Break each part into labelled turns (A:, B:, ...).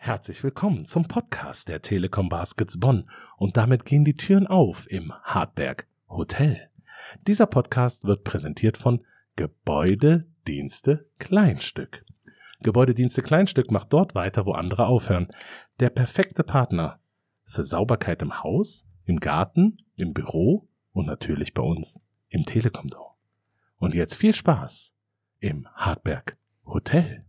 A: Herzlich willkommen zum Podcast der Telekom Baskets Bonn und damit gehen die Türen auf im Hartberg Hotel. Dieser Podcast wird präsentiert von Gebäudedienste Kleinstück. Gebäudedienste Kleinstück macht dort weiter, wo andere aufhören. Der perfekte Partner für Sauberkeit im Haus, im Garten, im Büro und natürlich bei uns im Telekom Dome. Und jetzt viel Spaß im Hartberg Hotel.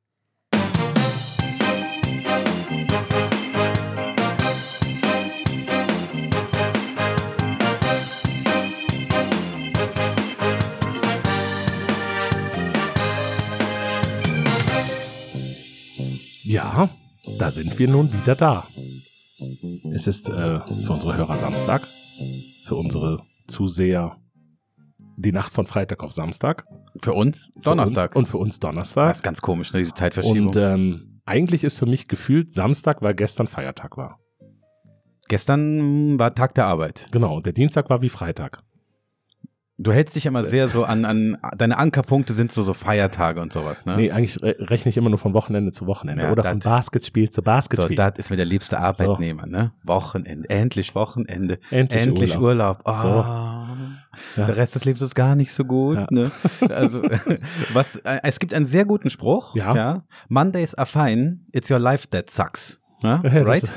A: Ja, da sind wir nun wieder da. Es ist für unsere Hörer Samstag, für unsere Zuseher die Nacht von Freitag auf Samstag.
B: Für uns Donnerstag.
A: Und für uns Donnerstag.
B: Das ist ganz komisch, ne, diese Zeitverschiebung.
A: Und eigentlich ist für mich gefühlt Samstag, weil gestern Feiertag war.
B: Gestern war Tag der Arbeit.
A: Genau, der Dienstag war wie Freitag.
B: Du hältst dich immer sehr so an deine Ankerpunkte sind so Feiertage und sowas, ne?
A: Nee, eigentlich rechne ich immer nur von Wochenende zu Wochenende.
B: Ja,
A: oder von Basketspiel zu Basketspiel.
B: So, das ist mir der liebste Arbeitnehmer, ne? Wochenende, endlich Wochenende.
A: Endlich
B: Urlaub. Oh,
A: so. Ja.
B: Der Rest des Lebens ist gar nicht so gut,
A: Ja.
B: ne? Also, es gibt einen sehr guten Spruch,
A: Ja.
B: Mondays are fine, it's your life that sucks. Ja?
A: Ja,
B: Right?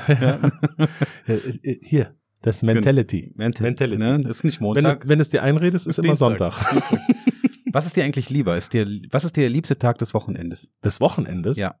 A: Hier, das ist Mentality.
B: Mentality. Ne? Das ist nicht Montag.
A: Wenn du es dir einredest, ist immer
B: Dienstag.
A: Sonntag.
B: Was ist dir eigentlich lieber? Was ist dir der liebste Tag des Wochenendes?
A: Des Wochenendes?
B: Ja.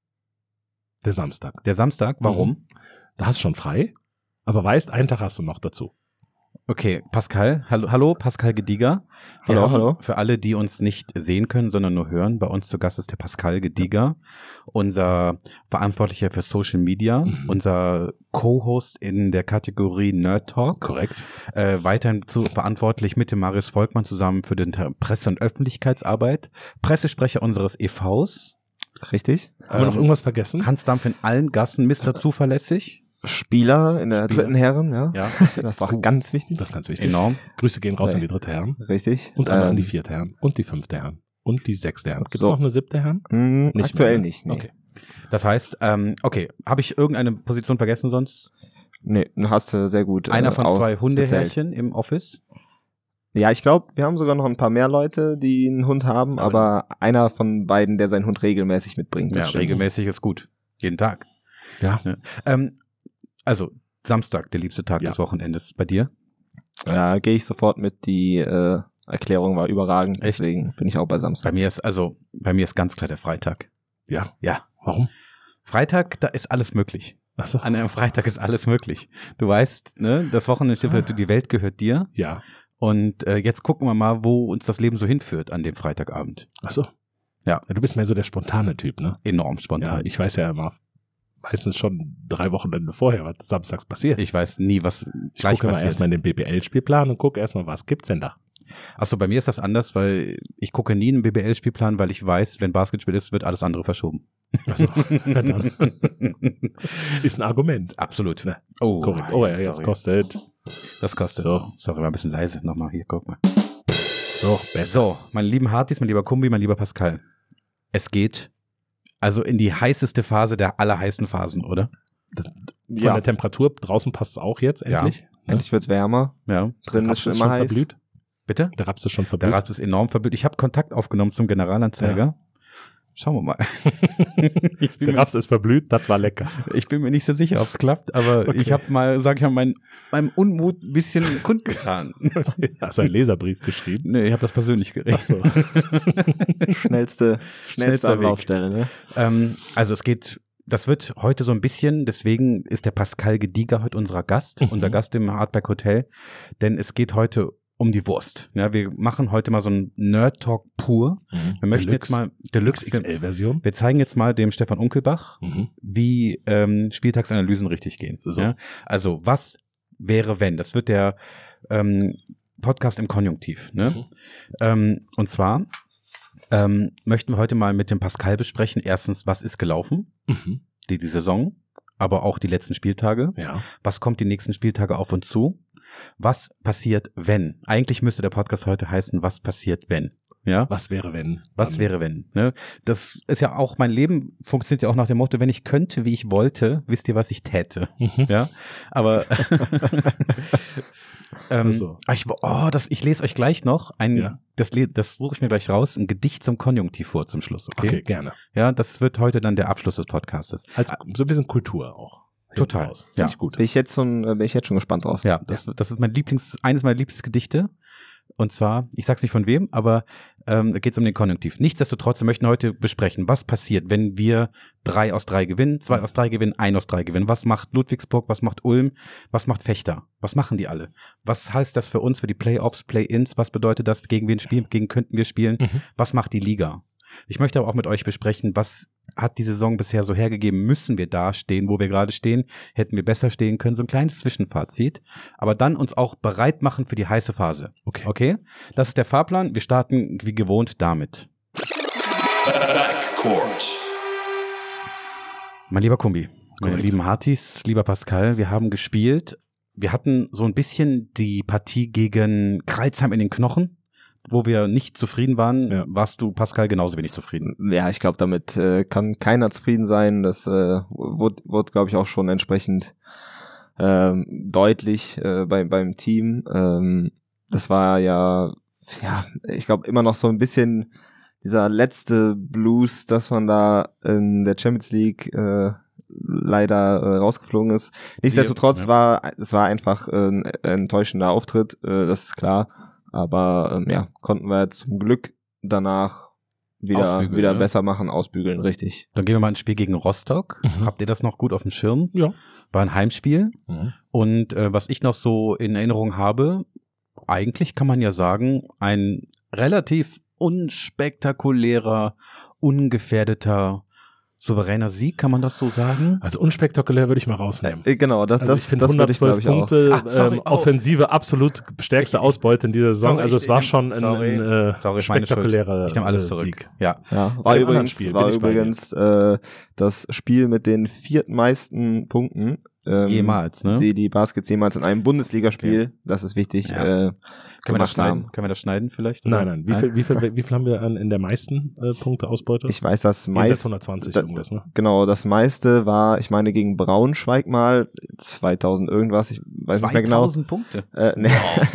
A: Der Samstag.
B: Der Samstag? Warum?
A: Da hast du schon frei, aber weißt, einen Tag hast du noch dazu.
B: Okay, Pascal. Hallo, Pascal Gediger.
C: Hallo.
B: Für alle, die uns nicht sehen können, sondern nur hören, bei uns zu Gast ist der Pascal Gediger, unser Verantwortlicher für Social Media, unser Co-Host in der Kategorie Nerd Talk.
A: Korrekt.
B: Weiterhin verantwortlich mit dem Marius Volkmann zusammen für den Presse- und Öffentlichkeitsarbeit, Pressesprecher unseres EVs.
C: Richtig.
A: Haben wir noch irgendwas vergessen?
B: Hans Dampf in allen Gassen, Mr. Zuverlässig.
C: Spieler in der dritten Herren, ja. Das ist auch ganz wichtig.
A: Das ist ganz wichtig.
B: Enorm.
A: Grüße gehen raus an die dritte Herren.
C: Richtig.
A: Und einmal an die vierte Herren. Und die fünfte Herren. Und die sechste Herren. Gibt es
C: So.
A: noch eine siebte Herren?
C: Aktuell
A: mehr.
C: nicht, nee.
A: Okay.
B: Das heißt, okay, habe ich irgendeine Position vergessen sonst?
C: Nee, du hast sehr gut.
B: Einer von zwei
C: erzählt.
B: Hundeherrchen im Office?
C: Ja, ich glaube, wir haben sogar noch ein paar mehr Leute, die einen Hund haben, aber einer von beiden, der seinen Hund regelmäßig mitbringt.
B: Ja,
C: Das stimmt.
B: regelmäßig ist gut. Jeden Tag.
A: Ja.
B: Also, Samstag, der liebste Tag des Wochenendes. Bei dir?
C: Ja, gehe ich sofort mit. Die Erklärung war überragend,
B: Echt?
C: deswegen bin ich auch bei Samstag.
B: Bei mir ist ganz klar der Freitag.
A: Ja.
B: Ja.
A: Warum?
B: Freitag, da ist alles möglich.
A: Achso.
B: An einem Freitag ist alles möglich. Du weißt, ne, das Wochenende, die Welt gehört dir.
A: Ja.
B: Und jetzt gucken wir mal, wo uns das Leben so hinführt an dem Freitagabend.
A: Achso.
B: Ja.
A: Du bist mehr so der spontane Typ, ne?
B: Enorm spontan.
A: Ja, ich weiß ja immer meistens schon 3 Wochenende vorher, was samstags passiert.
B: Ich weiß nie, was
A: Ich
B: gleich
A: gucke immer
B: passiert.
A: erstmal in den BBL-Spielplan und gucke erstmal, was gibt's denn da?
B: Achso, bei mir ist das anders, weil ich gucke nie in den BBL-Spielplan, weil ich weiß, wenn Basketball ist, wird alles andere verschoben.
A: Achso. Ja, dann. Ist ein Argument.
B: Absolut.
A: Ne?
B: Oh,
A: Korrekt. Oh ja, jetzt
B: sorry.
A: kostet.
B: Das kostet.
A: So.
B: Sorry, war ein bisschen leise. Nochmal hier, guck mal.
A: So, besser.
B: So, meine lieben Hartis, mein lieber Kumbi, mein lieber Pascal. Es geht also in die heißeste Phase der allerheißen Phasen, oder?
A: Von der Temperatur draußen passt es auch jetzt endlich. Ja.
C: Endlich wird's wärmer.
B: Ja.
C: Drin
A: Der
C: ist
A: Raps
C: schon
A: ist
C: immer
A: schon
C: heiß.
A: verblüht.
B: Bitte?
A: Der Raps ist schon
B: Der
A: verblüht.
B: Rat ist enorm verblüht. Ich habe Kontakt aufgenommen zum Generalanzeiger. Schauen wir mal.
A: Der Raps ist verblüht, das war lecker.
B: Ich bin mir nicht so sicher, ob es klappt, aber
A: Okay.
B: ich habe mal, sag ich mal, meinem Unmut ein bisschen kundgetan.
A: Hast du einen Leserbrief geschrieben?
B: Nee, ich habe das persönlich geregelt.
A: Achso.
C: Schnellste
B: Weg.
C: Anlaufstelle, ne?
B: Also das wird heute so ein bisschen, deswegen ist der Pascal Gediger heute unser Gast im Hartberg Hotel, denn es geht heute um die Wurst. Ja, wir machen heute mal so einen Nerd Talk pur. Wir möchten jetzt mal Deluxe
A: XXL-Version.
B: Wir zeigen jetzt mal dem Stefan Unkelbach, wie Spieltagsanalysen richtig gehen.
A: So.
B: Ja? Also was wäre wenn? Das wird der Podcast im Konjunktiv. Ne? Und zwar möchten wir heute mal mit dem Pascal besprechen. Erstens, was ist gelaufen? Die Saison, aber auch die letzten Spieltage.
A: Ja.
B: Was kommt die nächsten Spieltage auf uns zu? Was passiert, wenn? Eigentlich müsste der Podcast heute heißen, was passiert, wenn? Ja?
A: Was wäre, wenn?
B: Was wäre, wenn? Ne? Das ist ja auch, mein Leben funktioniert ja auch nach dem Motto, wenn ich könnte, wie ich wollte, wisst ihr, was ich täte. Ja, aber
A: So.
B: ich lese euch gleich noch das suche ich mir gleich raus, ein Gedicht zum Konjunktiv vor zum Schluss, okay?
A: Gerne.
B: Ja, das wird heute dann der Abschluss des Podcastes.
A: So ein bisschen Kultur auch.
B: Total.
A: Finde
B: Ja.
A: ich gut.
C: Bin ich jetzt schon gespannt drauf.
B: Ja, das ist eines meiner Lieblingsgedichte. Und zwar, ich sag's nicht von wem, aber da geht's um den Konjunktiv. Nichtsdestotrotz, wir möchten heute besprechen, was passiert, wenn wir 3 aus 3 gewinnen, 2 aus 3 gewinnen, 1 aus 3 gewinnen. Was macht Ludwigsburg, was macht Ulm, was macht Fechter? Was machen die alle? Was heißt das für uns, für die Playoffs, Play-ins? Was bedeutet das, gegen wen spielen, gegen könnten wir spielen? Was macht die Liga? Ich möchte aber auch mit euch besprechen, was hat die Saison bisher so hergegeben? Müssen wir da stehen, wo wir gerade stehen? Hätten wir besser stehen können? So ein kleines Zwischenfazit. Aber dann uns auch bereit machen für die heiße Phase. Okay? Das ist der Fahrplan. Wir starten wie gewohnt damit.
D: Backcourt.
B: Mein lieber Kumbi, meine
A: Korrekt.
B: lieben Hartis, lieber Pascal, wir haben gespielt. Wir hatten so ein bisschen die Partie gegen Kreilsheim in den Knochen, wo wir nicht zufrieden waren.
A: Ja.
B: Warst du, Pascal, genauso wenig zufrieden?
C: Ja, ich glaube, damit kann keiner zufrieden sein. Das wurde glaube ich, auch schon entsprechend deutlich beim Team. Das war ja, ich glaube, immer noch so ein bisschen dieser letzte Blues, dass man da in der Champions League leider rausgeflogen ist. Nichtsdestotrotz war es einfach ein enttäuschender Auftritt, das ist klar. Aber konnten wir zum Glück danach wieder besser machen, ausbügeln, richtig.
B: Dann gehen wir mal ins Spiel gegen Rostock. Habt ihr das noch gut auf dem Schirm?
A: Ja.
B: War ein Heimspiel.
A: Mhm.
B: Und was ich noch so in Erinnerung habe, eigentlich kann man ja sagen, ein relativ unspektakulärer, ungefährdeter, souveräner Sieg, kann man das so sagen?
A: Also unspektakulär würde ich mal rausnehmen.
C: Genau,
A: Also ich finde
C: würde ich,
A: 112
C: glaub ich, auch.
A: Punkte, Offensive absolut stärkste Ausbeute in dieser Saison.
B: Sorry,
A: Also es war schon ein
B: sorry, meine
A: spektakulärer
B: Ich nehme alles zurück.
A: Sieg.
B: Ja.
C: Ja,
A: Bei
C: war
A: dem anderen
C: übrigens,
A: Spiel bin ich bei dir.
C: Das Spiel mit den viertmeisten Punkten,
B: Jemals, ne?
C: die Baskets jemals in einem Bundesligaspiel, das ist wichtig,
B: Ja. Können wir das
C: gemacht
B: schneiden?
C: haben.
B: Können wir das schneiden vielleicht?
A: Nein. Wie viel haben wir in der meisten Punkte Ausbeute?
C: Ich weiß, das
A: Jenseits
C: meiste,
A: 120 irgendwas, ne?
C: genau, das meiste war, ich meine, gegen Braunschweig mal 2000 irgendwas, ich weiß nicht mehr genau.
B: 2000 Punkte.
C: Nee.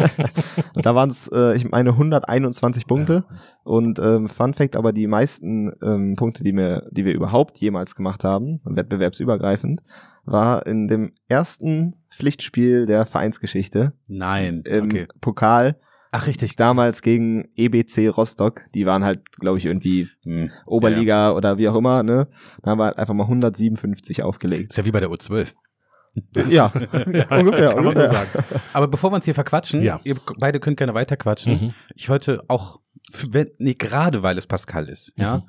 C: Da waren es, ich meine, 121 Punkte. Und Fun Fact, aber die meisten Punkte, die wir überhaupt jemals gemacht haben, wettbewerbsübergreifend, war in dem ersten Pflichtspiel der Vereinsgeschichte
B: Nein.
C: im
B: Okay.
C: Pokal.
B: Ach, richtig.
C: Damals gegen EBC Rostock. Die waren halt, glaube ich, irgendwie Oberliga oder wie auch immer, ne? Da haben wir halt einfach mal 157 aufgelegt.
B: Ist ja wie bei der U12.
C: Ja, ungefähr.
A: Kann man so sagen.
B: Aber bevor wir uns hier verquatschen,
A: Ja.
B: ihr beide könnt gerne weiter quatschen. Ich wollte auch, gerade weil es Pascal ist, ja,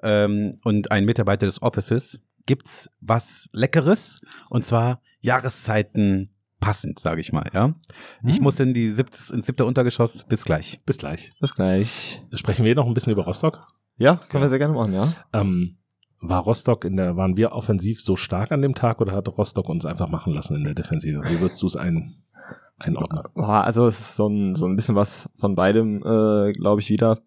B: und ein Mitarbeiter des Offices, gibt's was Leckeres, und zwar Jahreszeiten passend, sage ich mal, ja. Ich muss ins 7. Untergeschoss, bis gleich.
A: Bis gleich.
C: Bis gleich.
A: Sprechen wir noch ein bisschen über Rostock?
C: Ja, können wir sehr gerne machen, ja.
A: Waren wir offensiv so stark an dem Tag oder hat Rostock uns einfach machen lassen in der Defensive? Wie würdest du es einordnen?
C: Boah, also es ist so ein bisschen was von beidem, glaube ich, wieder.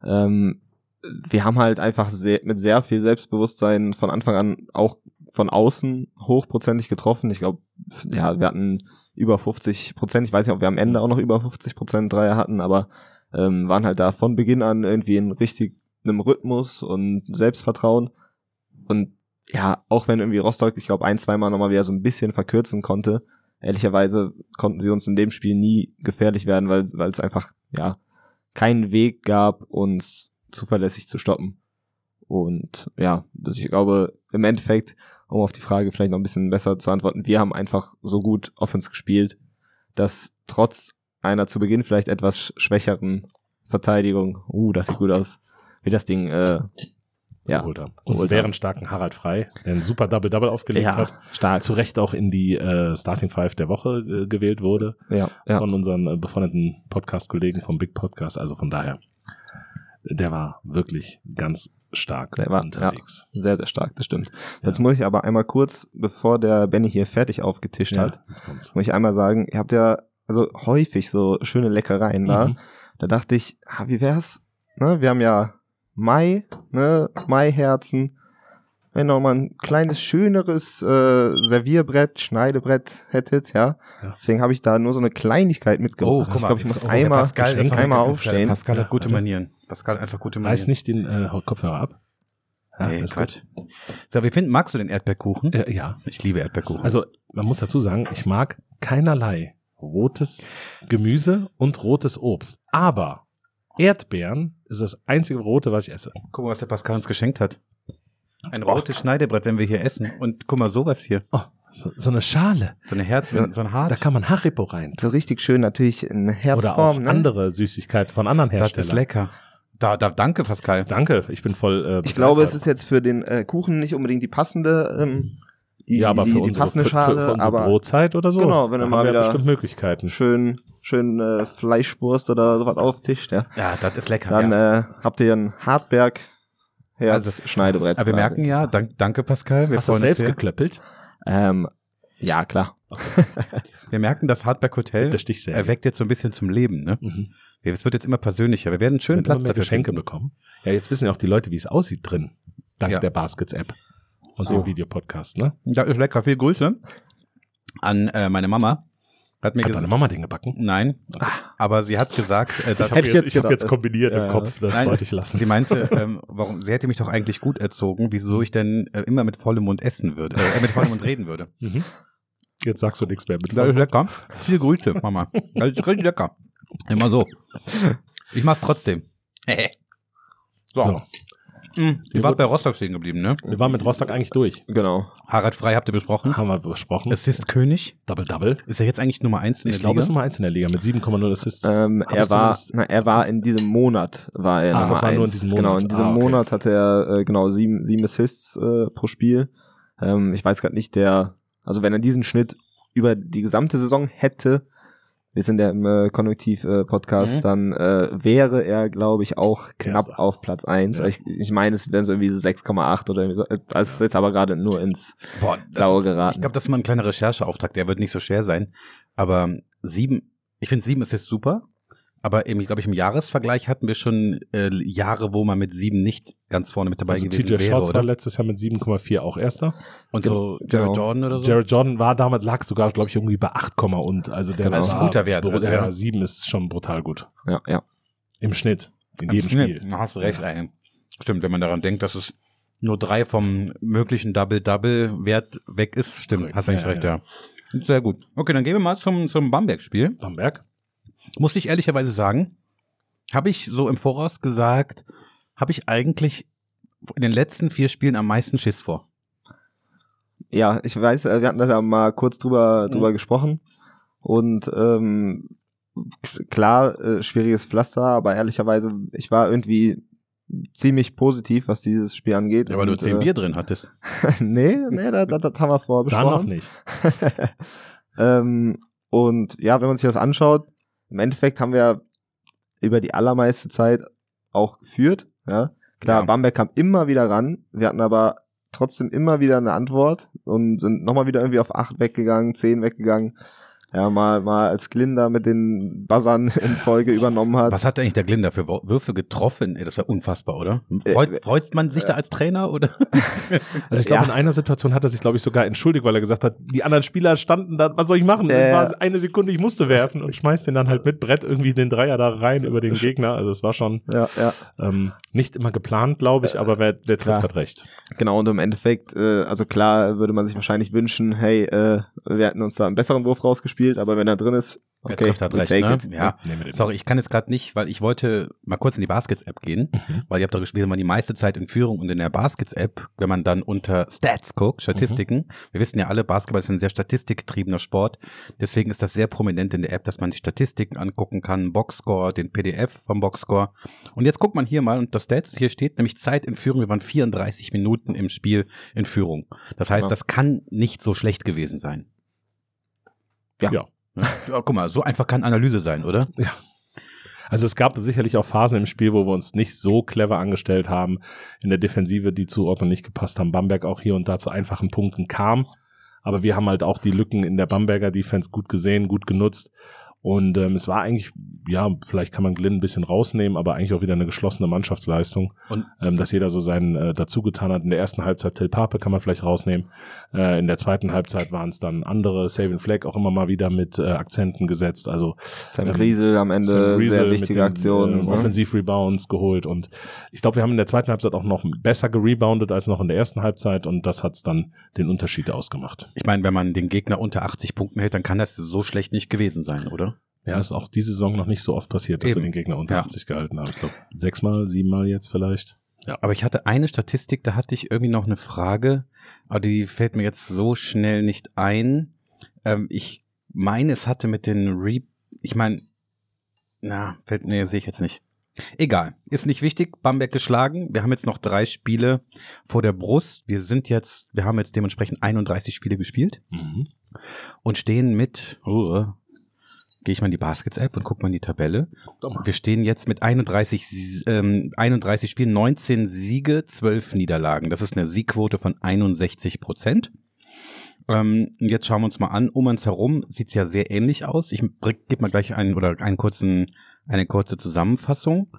C: Wir haben halt einfach mit sehr viel Selbstbewusstsein von Anfang an auch von außen hochprozentig getroffen. Ich glaube, ja, wir hatten über 50%. Ich weiß nicht, ob wir am Ende auch noch über 50% Dreier hatten, aber waren halt da von Beginn an irgendwie in einem Rhythmus und Selbstvertrauen. Und ja, auch wenn irgendwie Rostock, ich glaube, 1-2 Mal nochmal wieder so ein bisschen verkürzen konnte, ehrlicherweise konnten sie uns in dem Spiel nie gefährlich werden, weil es einfach, ja, keinen Weg gab, uns zuverlässig zu stoppen. Und ja, ich glaube, im Endeffekt, um auf die Frage vielleicht noch ein bisschen besser zu antworten, wir haben einfach so gut Offense gespielt, dass trotz einer zu Beginn vielleicht etwas schwächeren Verteidigung, das sieht gut aus, wie das Ding
A: geholt haben. Und deren starken Harald Frey, der ein super Double-Double aufgelegt hat,
C: stark.
A: zu Recht auch in die Starting Five der Woche gewählt wurde, von unseren befreundeten Podcast-Kollegen vom Big Podcast, also von daher, der war wirklich ganz stark unterwegs.
C: Ja, sehr, sehr stark, das stimmt. Jetzt muss ich aber einmal kurz, bevor der Benny hier fertig aufgetischt hat,
A: jetzt kommt's.
C: muss ich einmal sagen, ihr habt ja also häufig so schöne Leckereien da. Da dachte ich, wie wär's, ne? Wir haben ja Mai, ne? Maiherzen. Wenn ihr noch mal ein kleines, schöneres Servierbrett, Schneidebrett hättet, ja. Deswegen habe ich da nur so eine Kleinigkeit mitgebracht.
B: guck mal,
C: ich glaube, ich muss einmal aufstehen.
B: Pascal hat gute Manieren. Pascal hat einfach gute Manieren.
A: Reiß nicht den Kopfhörer ab. Ja,
B: Nee, Quatsch. So, magst du den Erdbeerkuchen?
A: Ja.
B: Ich liebe Erdbeerkuchen.
A: Also, man muss dazu sagen, ich mag keinerlei rotes Gemüse und rotes Obst. Aber Erdbeeren ist das einzige rote, was ich esse.
B: Guck mal, was der Pascal uns geschenkt hat. Ein rotes Schneidebrett, wenn wir hier essen. Und guck mal, sowas hier.
A: Oh, so eine Schale.
B: So eine Herzen, so ein Harz.
A: Da kann man Haribo rein.
C: So richtig schön natürlich in
A: Oder
C: Herzform.
A: auch
C: Ne?
A: andere Süßigkeiten von anderen
B: Das
A: Herstellern.
B: ist lecker. Danke, Pascal.
A: Danke, ich bin voll
C: Ich glaube, es ist jetzt für den Kuchen nicht unbedingt die passende,
A: aber für
C: die passende Schale,
A: für unsere
C: aber
A: Brotzeit oder so.
C: Genau, wenn
A: da
C: du mal
A: haben wir
C: wieder
A: bestimmt Möglichkeiten.
C: schön Fleischwurst oder sowas auftischt, ja.
B: Ja, das ist lecker.
C: Dann
B: ja.
C: habt ihr ein Hartberg Schneidebrett.
B: Aber wir merken ja, danke Pascal. Wir
A: Hast du
B: freuen
A: das
B: uns
A: selbst
B: sehr.
A: geklöppelt?
C: Ja, klar.
B: Wir merken, das Hardback Hotel
A: Der Stichsäge.
B: erweckt jetzt so ein bisschen zum Leben, ne? Es wird jetzt immer persönlicher. Wir werden einen schönen
A: Wenn wir
B: Platz
A: mehr
B: dafür
A: Geschenke
B: finden.
A: bekommen. Ja, jetzt wissen ja auch die Leute, wie es aussieht drin. Dank
B: Ja.
A: der Baskets-App und
B: So.
A: dem Videopodcast, ne?
B: Das ist lecker. Viel Grüße an meine Mama. Hat mir
A: Hat deine Mama den gebacken?
B: Nein, aber sie hat gesagt, dass
C: Hätte ich jetzt
A: ich hab
C: gedacht.
A: jetzt kombiniert
C: Ja.
A: im Kopf, das
B: Nein,
A: sollte ich lassen.
B: Sie meinte, sie hätte mich doch eigentlich gut erzogen, wieso ich denn immer mit vollem Mund essen würde, mit vollem Mund reden würde.
A: Jetzt sagst du nichts mehr mit.
B: Das ist lecker. Viel Grüße, Mama. Das ist richtig lecker. Immer so. Ich mach's trotzdem.
A: So.
B: Ihr wart bei Rostock stehen geblieben, ne?
A: Wir waren mit Rostock eigentlich durch.
C: Genau.
B: Harald Frey habt ihr besprochen.
A: Haben wir besprochen.
B: Assist König.
A: Double.
B: Ist er jetzt eigentlich Nummer 1 in
A: Ich
B: der
A: glaube,
B: Liga?
A: es ist Nummer 1 in der Liga mit 7,0 Assists.
C: Er war in diesem Monat, war er
A: Ach,
C: Nummer
A: das war nur in
C: 1.
A: diesem Monat.
C: Genau, in diesem
A: Okay.
C: Monat hatte er sieben Assists pro Spiel. Ich weiß gerade nicht, also wenn er diesen Schnitt über die gesamte Saison hätte, wir sind ja im Konjunktiv-Podcast, dann wäre er, glaube ich, auch knapp
A: Erster.
C: auf Platz 1.
A: Ja.
C: Ich meine, es wären so irgendwie so 6,8 oder irgendwie so. Das ist jetzt aber gerade nur ins
B: Boah,
C: Blaue geraten.
B: Ich glaube, das ist mal ein kleiner Rechercheauftrag, der wird nicht so schwer sein. Aber ich finde 7 ist jetzt super. Aber ich glaube, im Jahresvergleich hatten wir schon Jahre, wo man mit 7 nicht ganz vorne mit dabei
A: Also
B: gewesen
A: TJ
B: wäre,
A: Shorts war
B: oder?
A: letztes Jahr mit 7,4 auch Erster.
B: Und so
C: Genau.
B: Jared Jordan oder so?
A: Jared Jordan lag sogar, glaube ich, irgendwie bei 8, und. Also der
C: Genau.
B: Das ist ein guter Wert, also,
A: Ja,
B: ja.
A: 7 ist schon brutal gut.
C: Ja.
A: Im Schnitt. In jedem
B: Nee,
A: Spiel.
B: du hast recht, ey. Stimmt, wenn man daran denkt, dass es nur 3 vom möglichen Double-Double-Wert weg ist. Stimmt,
A: Korrekt.
B: hast eigentlich
A: Ja,
B: recht,
A: ja.
B: ja. Sehr gut. Okay, dann gehen wir mal zum Bamberg-Spiel.
A: Bamberg.
B: Muss ich ehrlicherweise sagen, habe ich so im Voraus gesagt, habe ich eigentlich in den letzten 4 Spielen am meisten Schiss vor.
C: Ja, ich weiß, wir hatten das ja mal kurz drüber gesprochen und klar, schwieriges Pflaster, aber ehrlicherweise, ich war irgendwie ziemlich positiv, was dieses Spiel angeht.
B: Ja, weil du
C: und,
B: 10 Bier drin hattest.
C: nee, das haben wir vorher
A: Da noch
C: besprochen.
A: nicht.
C: Und ja, wenn man sich das anschaut, im Endeffekt haben wir über die allermeiste Zeit auch geführt. Ja, klar,
B: Ja.
C: Bamberg kam immer wieder ran. Wir hatten aber trotzdem immer wieder eine Antwort und sind nochmal wieder irgendwie auf 8 weggegangen, 10 weggegangen. Ja, mal als Glinder mit den Buzzern in Folge übernommen hat.
B: Was hat eigentlich der Glinder für Würfe getroffen? Ey, das war unfassbar, oder? Freut man sich da als Trainer, oder?
A: Also ich glaube,
C: Ja.
A: in einer Situation hat er sich, glaube ich, sogar entschuldigt, weil er gesagt hat, die anderen Spieler standen da, was soll ich machen? Es war eine Sekunde, ich musste werfen und schmeißt den dann halt mit Brett irgendwie den Dreier da rein über den Gegner. Also es war schon
C: Ja.
A: nicht immer geplant, glaube ich, aber wer trifft,
C: klar.
A: hat recht.
C: Genau, und im Endeffekt, also klar würde man sich wahrscheinlich wünschen, hey, wir hätten uns da einen besseren Wurf rausgespielt, aber wenn er drin ist,
B: Wer
C: okay,
B: trifft, hat
C: we
B: recht,
C: take
B: ne?
C: it.
B: Ja.
A: Nehmen wir den
B: Sorry, ich kann jetzt gerade nicht, weil ich wollte mal kurz in die Baskets-App gehen, weil ihr habt doch gespielt, man die meiste Zeit in Führung und in der Baskets-App, wenn man dann unter Stats guckt, Statistiken, wir wissen ja alle, Basketball ist ein sehr statistikgetriebener Sport, deswegen ist das sehr prominent in der App, dass man die Statistiken angucken kann, Boxscore, den PDF vom Boxscore. Und jetzt guckt man hier mal unter Stats, hier steht nämlich Zeit in Führung, wir waren 34 Minuten im Spiel in Führung. Das heißt,
C: Ja.
B: das kann nicht so schlecht gewesen sein.
C: Ja.
A: Ja.
B: Ja, guck mal, so einfach kann Analyse sein, oder?
A: Ja. Also es gab sicherlich auch Phasen im Spiel, wo wir uns nicht so clever angestellt haben. In der Defensive die Zuordnung nicht gepasst haben. Bamberg auch hier und da zu einfachen Punkten kam. Aber wir haben halt auch die Lücken in der Bamberger Defense gut gesehen, gut genutzt. Und es war eigentlich, ja, vielleicht kann man Glynn ein bisschen rausnehmen, aber eigentlich auch wieder eine geschlossene Mannschaftsleistung,
B: Und
A: dass jeder so seinen dazugetan hat. In der ersten Halbzeit Till Pape kann man vielleicht rausnehmen. In der zweiten Halbzeit waren es dann andere, Sabin Fleck auch immer mal wieder mit Akzenten gesetzt. Also
C: Sam Griesel am Ende,
A: Sam Griesel
C: sehr
A: mit
C: wichtige
A: den,
C: Aktion.
A: Offensiv-Rebounds geholt. Und ich glaube, wir haben in der zweiten Halbzeit auch noch besser gereboundet als noch in der ersten Halbzeit. Und das hat's dann den Unterschied ausgemacht.
B: ich meine, wenn man den Gegner unter 80 Punkten hält, dann kann das so schlecht nicht gewesen sein, oder?
A: Ja, ist auch diese Saison noch nicht so oft passiert, dass
B: Eben.
A: wir den Gegner unter
B: Ja.
A: 80 gehalten haben. Ich glaube, 6-mal, 7-mal jetzt vielleicht. Ja.
B: Aber ich hatte eine Statistik, da hatte ich irgendwie noch eine Frage, aber die fällt mir jetzt so schnell nicht ein. Ich meine, es hatte mit den sehe ich jetzt nicht. Egal, ist nicht wichtig. Bamberg geschlagen. Wir haben jetzt noch 3 Spiele vor der Brust. Wir haben jetzt dementsprechend 31 Spiele gespielt und stehen mit, gehe ich mal in die Baskets-App und guck mal in die Tabelle.
A: Doch mal.
B: Wir stehen jetzt mit 31 Spielen, 19 Siege, 12 Niederlagen. Das ist eine Siegquote von 61%. Jetzt schauen wir uns mal an. Um uns herum sieht's ja sehr ähnlich aus. Ich gebe mal gleich eine kurze Zusammenfassung.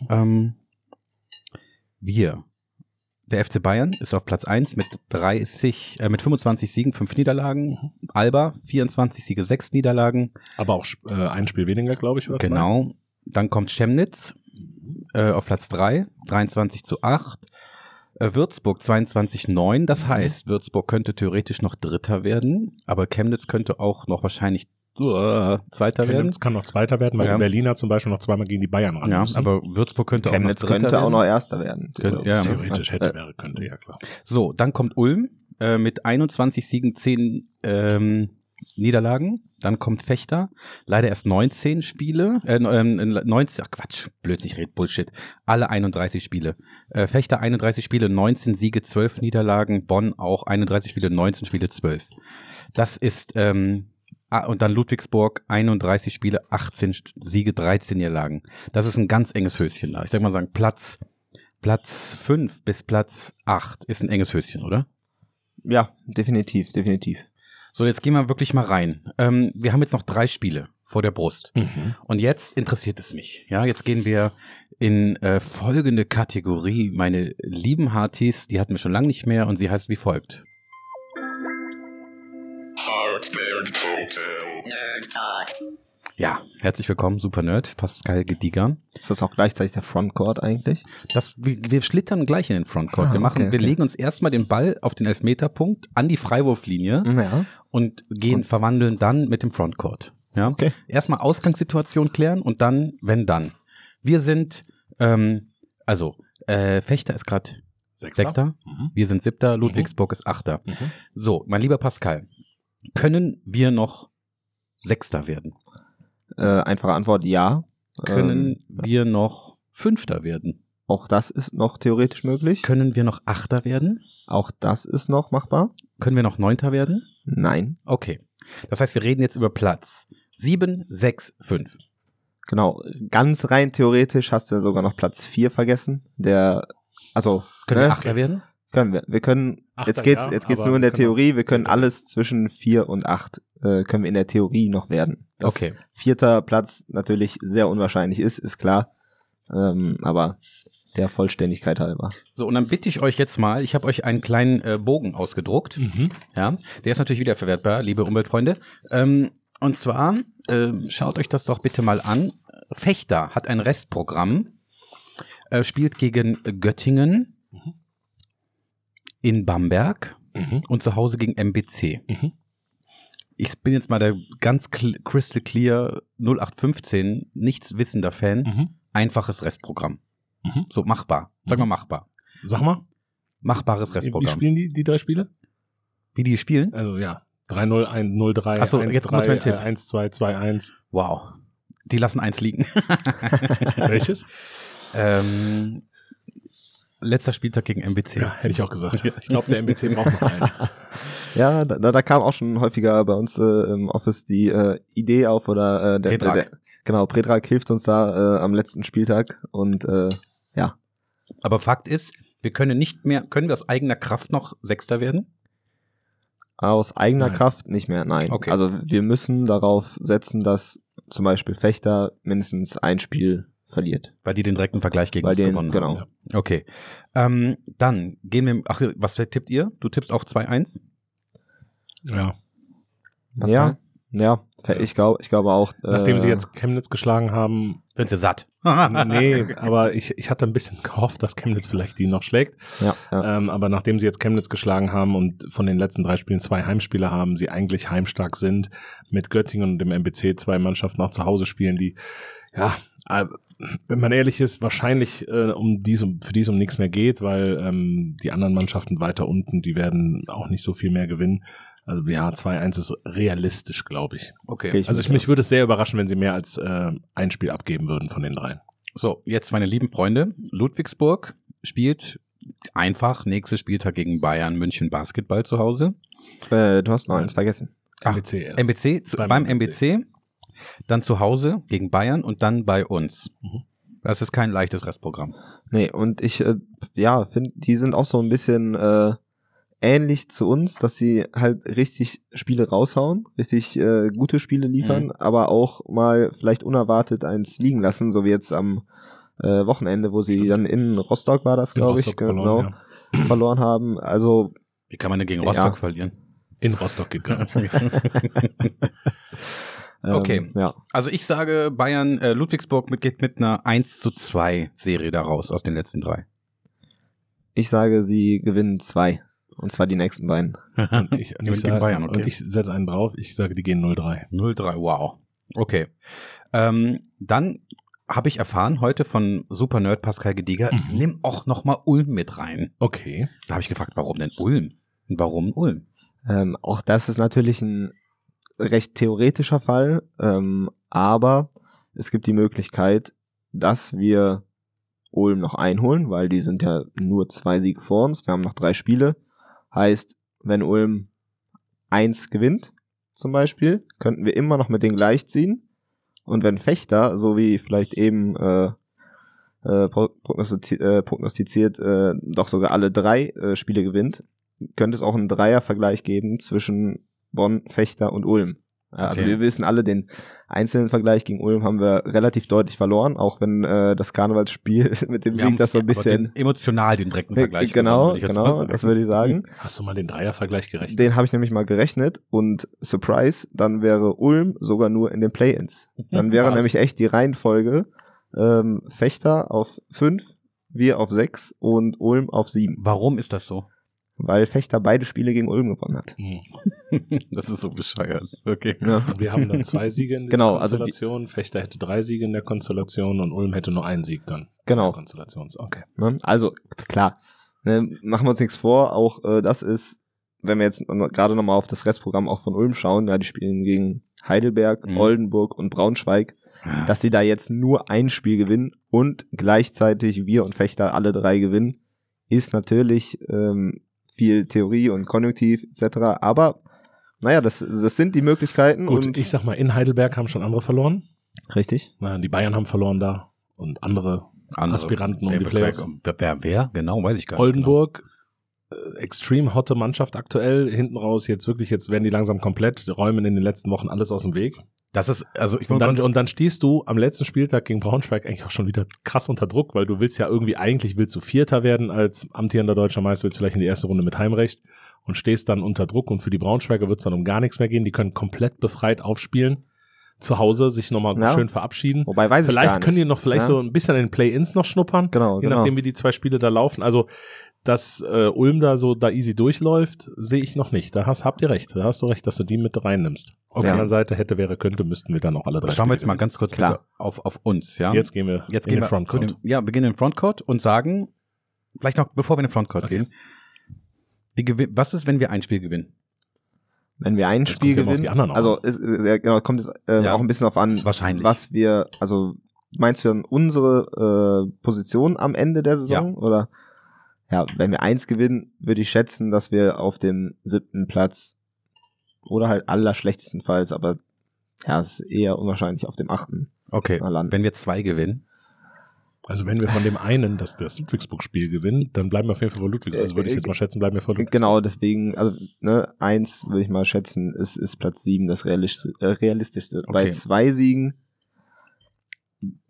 B: Der FC Bayern ist auf Platz 1 mit 25 Siegen, 5 Niederlagen. Alba 24 Siege, 6 Niederlagen.
A: Aber auch ein Spiel weniger, glaube ich, oder
B: Genau. Dann kommt Chemnitz auf Platz 3, 23:8. Würzburg 22:9. Das heißt, Würzburg könnte theoretisch noch Dritter werden, aber Chemnitz könnte auch noch wahrscheinlich Zweiter werden.
A: Chemnitz kann noch Zweiter werden, weil
B: Ja.
A: die Berliner zum Beispiel noch zweimal gegen die Bayern ran
B: Ja,
A: müssen.
B: aber Würzburg könnte
C: Chemnitz
B: auch noch Dritter
C: könnte
B: werden.
C: auch noch Erster werden.
B: Ja.
A: Theoretisch könnte, ja klar.
B: So, dann kommt Ulm mit 21 Siegen, 10 Niederlagen. Dann kommt Fechter, leider erst 19 Spiele, 19, ach Quatsch, Blödsinn, ich rede Bullshit, alle 31 Spiele. Fechter 31 Spiele, 19 Siege, 12 Niederlagen, Bonn auch 31 Spiele, 19 Spiele, 12. Das ist, und dann Ludwigsburg 31 Spiele, 18 Siege, 13 Niederlagen. Das ist ein ganz enges Höschen da. Ich sag mal sagen, Platz 5 bis Platz 8 ist ein enges Höschen, oder?
C: Ja, definitiv.
B: So, jetzt gehen wir wirklich mal rein. Wir haben jetzt noch 3 Spiele vor der Brust. Und jetzt interessiert es mich. Ja, jetzt gehen wir in folgende Kategorie. Meine lieben Hartis, die hatten wir schon lange nicht mehr und sie heißt wie folgt.
D: Hardberg Hotel. Nerd Talk.
B: Ja, herzlich willkommen, Super Nerd, Pascal Gediger.
C: Ist das auch gleichzeitig der Frontcourt eigentlich?
B: Wir schlittern gleich in den Frontcourt.
C: Okay.
B: Wir legen uns erstmal den Ball auf den Elfmeterpunkt an die Freiwurflinie
C: Ja.
B: und verwandeln dann mit dem Frontcourt. Ja?
C: Okay.
B: Erstmal Ausgangssituation klären und dann, wenn dann. Wir sind, Fechter ist gerade Sechster. Wir sind Siebter, Ludwigsburg ist Achter. So, mein lieber Pascal, können wir noch Sechster werden?
C: Einfache Antwort, ja.
B: Können wir noch Fünfter werden?
C: Auch das ist noch theoretisch möglich.
B: Können wir noch Achter werden?
C: Auch das ist noch machbar.
B: Können wir noch Neunter werden?
C: Nein.
B: Okay. Das heißt, wir reden jetzt über Platz 7, 6, 5.
C: Genau. Ganz rein theoretisch hast du ja sogar noch Platz 4 vergessen.
B: Können wir Achter werden?
C: Können wir. Wir können,
A: Achter,
C: jetzt geht's
A: aber
C: nur in der
A: wir können auch
C: Theorie, wir können
A: Vierter
C: alles zwischen 4 und 8, können wir in der Theorie noch werden. Dass
B: Okay.
C: 4. Platz natürlich sehr unwahrscheinlich ist klar. Aber der Vollständigkeit halber.
B: So, und dann bitte ich euch jetzt mal, ich habe euch einen kleinen Bogen ausgedruckt. Ja, der ist natürlich wiederverwertbar, liebe Umweltfreunde. Und zwar, schaut euch das doch bitte mal an. Fechter hat ein Restprogramm, spielt gegen Göttingen, in Bamberg und zu Hause gegen MBC. Ich bin jetzt mal der ganz crystal clear 0815, nichts wissender Fan, einfaches Restprogramm. So machbar. Sag mal machbar.
A: Sag mal,
B: Machbares
A: wie
B: Restprogramm.
A: spielen die 3 Spiele?
B: Wie die spielen?
A: Also ja, 3-0, 1-0-3,
B: Ach so, jetzt muss mein Tipp.
A: 1-2, 2-1.
B: Wow. Die lassen 1 liegen.
A: Welches?
B: Letzter Spieltag gegen MBC.
A: Ja, hätte ich auch gesagt. Ich glaube, der MBC braucht noch einen.
C: Ja, da kam auch schon häufiger bei uns im Office die Idee auf oder Predrag hilft uns da am letzten Spieltag und ja.
B: Aber Fakt ist, können wir aus eigener Kraft noch Sechster werden?
C: Aus eigener
A: Nein.
C: Kraft nicht mehr, nein.
B: Okay.
C: Also wir müssen darauf setzen, dass zum Beispiel Fechter mindestens ein Spiel verliert.
B: Weil die den direkten Vergleich gegen uns gewonnen
C: genau.
B: haben. Okay. Dann gehen wir, was tippt ihr? Du tippst auch 2-1?
A: Ja.
C: Ja, ich glaube auch.
A: Nachdem sie jetzt Chemnitz geschlagen haben,
B: Sind sie satt?
A: nee, aber ich hatte ein bisschen gehofft, dass Chemnitz vielleicht die noch schlägt.
C: Ja.
A: Aber nachdem sie jetzt Chemnitz geschlagen haben und von den letzten 3 Spielen 2 Heimspiele haben, sie eigentlich heimstark sind, mit Göttingen und dem MBC 2 Mannschaften auch zu Hause spielen, die, ja, wenn man ehrlich ist, wahrscheinlich für die um nichts mehr geht, weil die anderen Mannschaften weiter unten, die werden auch nicht so viel mehr gewinnen. Also ja, 2-1 ist realistisch, glaube ich.
B: Okay.
A: Also mich würde es sehr überraschen, wenn sie mehr als ein Spiel abgeben würden von den 3.
B: So, jetzt meine lieben Freunde. Ludwigsburg spielt einfach nächstes Spieltag gegen Bayern München Basketball zu Hause.
C: Du hast noch eins vergessen.
A: MBC erst.
B: MBC, beim MBC, dann zu Hause gegen Bayern und dann bei uns. Das ist kein leichtes Restprogramm.
C: Nee, und ich finde, die sind auch so ein bisschen ähnlich zu uns, dass sie halt richtig Spiele raushauen, richtig gute Spiele liefern, aber auch mal vielleicht unerwartet eins liegen lassen, so wie jetzt am Wochenende, wo sie dann in Rostock war das, glaube ich, verloren haben. Also
B: wie kann man denn gegen Rostock verlieren?
A: In Rostock geht gar nicht.
B: Okay,
C: ja.
B: Also ich sage, Bayern, Ludwigsburg geht mit einer 1-2 Serie da raus aus den letzten 3.
C: Ich sage, sie gewinnen 2. Und zwar die nächsten beiden.
A: Und ich sage,
B: Bayern, okay.
A: Und ich setze einen drauf, ich sage, die gehen 0-3.
B: 0-3, wow. Okay. Dann habe ich erfahren heute von Super Nerd Pascal Gediger, nimm auch nochmal Ulm mit rein.
A: Okay.
B: Da habe ich gefragt, warum denn Ulm? Und warum Ulm?
C: Auch das ist natürlich ein recht theoretischer Fall, aber es gibt die Möglichkeit, dass wir Ulm noch einholen, weil die sind ja nur 2 Siege vor uns. Wir haben noch 3 Spiele. Heißt, wenn Ulm 1 gewinnt, zum Beispiel, könnten wir immer noch mit denen gleichziehen. Und wenn Fechter, so wie vielleicht eben prognostiziert, doch sogar alle 3 Spiele gewinnt, könnte es auch einen Dreiervergleich geben zwischen Bonn, Fechter und Ulm. Ja, also wir wissen alle, den einzelnen Vergleich gegen Ulm haben wir relativ deutlich verloren, auch wenn das Karnevalsspiel mit dem Sieg das so ein bisschen
B: emotional den direkten Vergleich
C: genau, das würde ich sagen.
A: Hast du mal den Dreiervergleich gerechnet?
C: Den habe ich nämlich mal gerechnet und Surprise, dann wäre Ulm sogar nur in den Play-ins. Dann wäre nämlich echt die Reihenfolge Fechter auf 5, wir auf 6 und Ulm auf 7.
B: Warum ist das so?
C: Weil Fechter beide Spiele gegen Ulm gewonnen hat.
B: Das ist so bescheuert. Okay.
A: Ja. Und wir haben dann 2 Siege in der Konstellation. Fechter hätte 3 Siege in der Konstellation und Ulm hätte nur 1 Sieg dann.
C: Genau.
A: In der Konstellation. Okay.
C: Also, klar. Machen wir uns nichts vor. Auch das ist, wenn wir jetzt gerade nochmal auf das Restprogramm auch von Ulm schauen, die spielen gegen Heidelberg, Oldenburg und Braunschweig, dass sie da jetzt nur ein Spiel gewinnen und gleichzeitig wir und Fechter alle 3 gewinnen, ist natürlich viel Theorie und Konjunktiv etc. Aber naja, das sind die Möglichkeiten.
A: Gut,
C: und
A: ich sag mal, in Heidelberg haben schon andere verloren.
C: Richtig.
A: Die Bayern haben verloren da und andere Aspiranten um die Playoffs.
B: Wer? Genau, weiß ich gar nicht.
A: Oldenburg, extrem hotte Mannschaft aktuell, hinten raus jetzt werden die langsam komplett, räumen in den letzten Wochen alles aus dem Weg.
B: Das ist, also
A: und dann stehst du am letzten Spieltag gegen Braunschweig eigentlich auch schon wieder krass unter Druck, weil du willst ja irgendwie, eigentlich willst du Vierter werden als amtierender deutscher Meister, willst vielleicht in die erste Runde mit Heimrecht und stehst dann unter Druck und für die Braunschweiger wird es dann um gar nichts mehr gehen, die können komplett befreit aufspielen, zu Hause sich nochmal schön verabschieden.
C: Wobei weiß ich gar
A: vielleicht
C: nicht.
A: können die noch so ein bisschen in den Play-Ins noch schnuppern,
C: genau,
A: je nachdem wie die 2 Spiele da laufen, also dass Ulm da easy durchläuft, sehe ich noch nicht. Habt ihr recht. Da hast du recht, dass du die mit reinnimmst. Auf der anderen Seite hätte, wäre, könnte, müssten wir dann auch alle 3
B: Schauen wir jetzt mal ganz kurz bitte auf uns, ja?
A: Jetzt gehen wir in den Frontcourt.
B: Wir beginnen den Frontcourt und sagen, vielleicht noch, bevor wir in den Frontcourt gehen, was ist, wenn wir ein Spiel gewinnen?
C: Wenn wir ein Spiel gewinnen, also kommt es auch ein bisschen auf an,
B: wahrscheinlich,
C: was wir, also meinst du dann unsere Position am Ende der Saison? Oder? Ja, wenn wir 1 gewinnen, würde ich schätzen, dass wir auf dem 7. Platz oder halt allerschlechtestenfalls, aber ja, es ist eher unwahrscheinlich auf dem 8.
B: Okay, wenn wir 2 gewinnen.
A: Also wenn wir von dem einen das Ludwigsburg-Spiel gewinnen, dann bleiben wir auf jeden Fall vor Ludwigsburg. Also würde ich jetzt mal schätzen, bleiben wir vor Ludwigsburg.
C: Genau, deswegen, also 1 würde ich mal schätzen, ist Platz 7 das realistischste. Okay. Bei 2 Siegen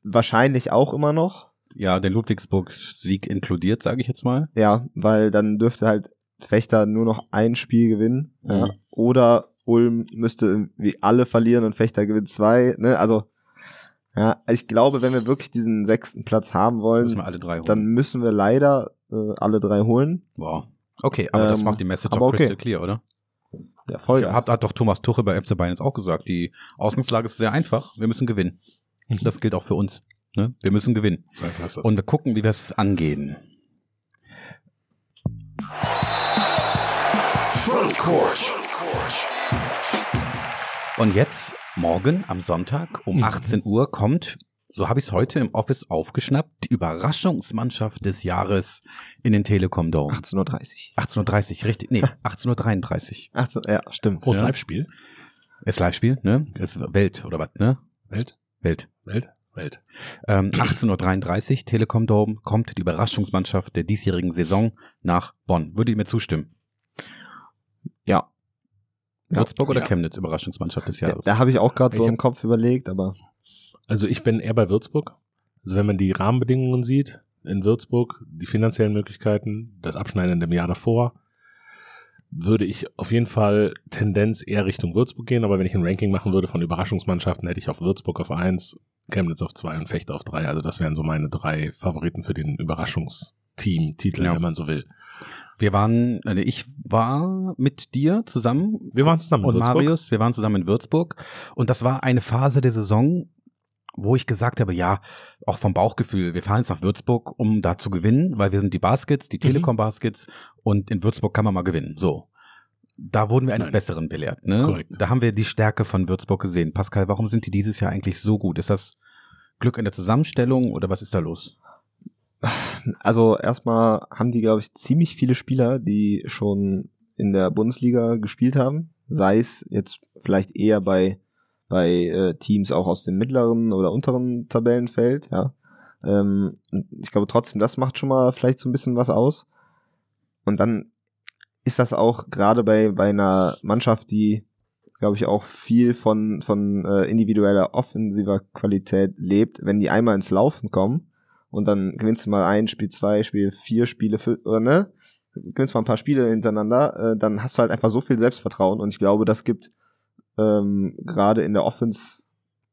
C: wahrscheinlich auch immer noch.
B: Ja, den Ludwigsburg-Sieg inkludiert, sage ich jetzt mal.
C: Ja, weil dann dürfte halt Fechter nur noch ein Spiel gewinnen. Ja. Oder Ulm müsste irgendwie alle verlieren und Fechter gewinnt 2. Ne? Also, ja, ich glaube, wenn wir wirklich diesen 6. Platz haben wollen,
B: Müssen wir alle 3 holen.
C: dann müssen wir leider alle 3 holen.
B: Wow. Okay, aber das macht die Message auch crystal clear, oder?
C: Ja, voll.
B: Hat doch Thomas Tuchel bei FC Bayern jetzt auch gesagt. Die Ausgangslage ist sehr einfach. Wir müssen gewinnen. Das gilt auch für uns. Ne? Wir müssen gewinnen.
A: So einfach ist das.
B: Und wir gucken, wie wir es angehen.
D: Frontcourt.
B: Und jetzt, morgen am Sonntag um 18 Uhr kommt, so habe ich es heute im Office aufgeschnappt, die Überraschungsmannschaft des Jahres in den Telekom Dome.
C: 18:30
B: 18:30 Uhr, richtig? Nee, 18:33 Uhr.
C: 18, ja, stimmt.
A: Großes
B: Ja.
A: Live-Spiel.
B: Ist Live-Spiel, ne? Ist Welt, oder was, ne?
A: Welt.
B: 18:33 Uhr, Telekom Dome, kommt die Überraschungsmannschaft der diesjährigen Saison nach Bonn. Würdet ihr mir zustimmen?
C: Ja.
B: Würzburg oder
A: Ja.
B: Chemnitz, Überraschungsmannschaft des Jahres?
C: Da habe ich auch gerade so
A: Ich
C: im Kopf überlegt, aber
A: Also ich bin eher bei Würzburg. Also wenn man die Rahmenbedingungen sieht in Würzburg, die finanziellen Möglichkeiten, das Abschneiden in dem Jahr davor, würde ich auf jeden Fall Tendenz eher Richtung Würzburg gehen. Aber wenn ich ein Ranking machen würde von Überraschungsmannschaften, hätte ich auf Würzburg auf 1, Chemnitz auf 2 und Fechter auf 3. Also das wären so meine 3 Favoriten für den Überraschungsteam-Titel,
B: Ja.
A: wenn man so will.
B: Ich war mit dir zusammen.
A: Wir waren zusammen in
B: und
A: Würzburg.
B: Marius, wir waren zusammen in Würzburg. Und das war eine Phase der Saison, wo ich gesagt habe, ja, auch vom Bauchgefühl, wir fahren jetzt nach Würzburg, um da zu gewinnen, weil wir sind die Baskets, die Telekom Baskets, und in Würzburg kann man mal gewinnen. So. Da wurden wir eines Besseren belehrt, ne?
A: Korrekt.
B: Da haben wir die Stärke von Würzburg gesehen. Pascal, warum sind die dieses Jahr eigentlich so gut? Ist das Glück in der Zusammenstellung oder was ist da los?
C: also erstmal haben die, glaube ich, ziemlich viele Spieler, die schon in der Bundesliga gespielt haben. Sei es jetzt vielleicht eher bei Teams auch aus dem mittleren oder unteren Tabellenfeld, ja. Ich glaube trotzdem, das macht schon mal vielleicht so ein bisschen was aus. Und dann ist das auch gerade bei einer Mannschaft, die, glaube ich, auch viel von individueller offensiver Qualität lebt, wenn die einmal ins Laufen kommen und dann gewinnst du mal 1, Spiel 2, Spiel 4 Spiele, oder ne? Gewinnst mal ein paar Spiele hintereinander, dann hast du halt einfach so viel Selbstvertrauen und ich glaube, das gibt gerade in der Offense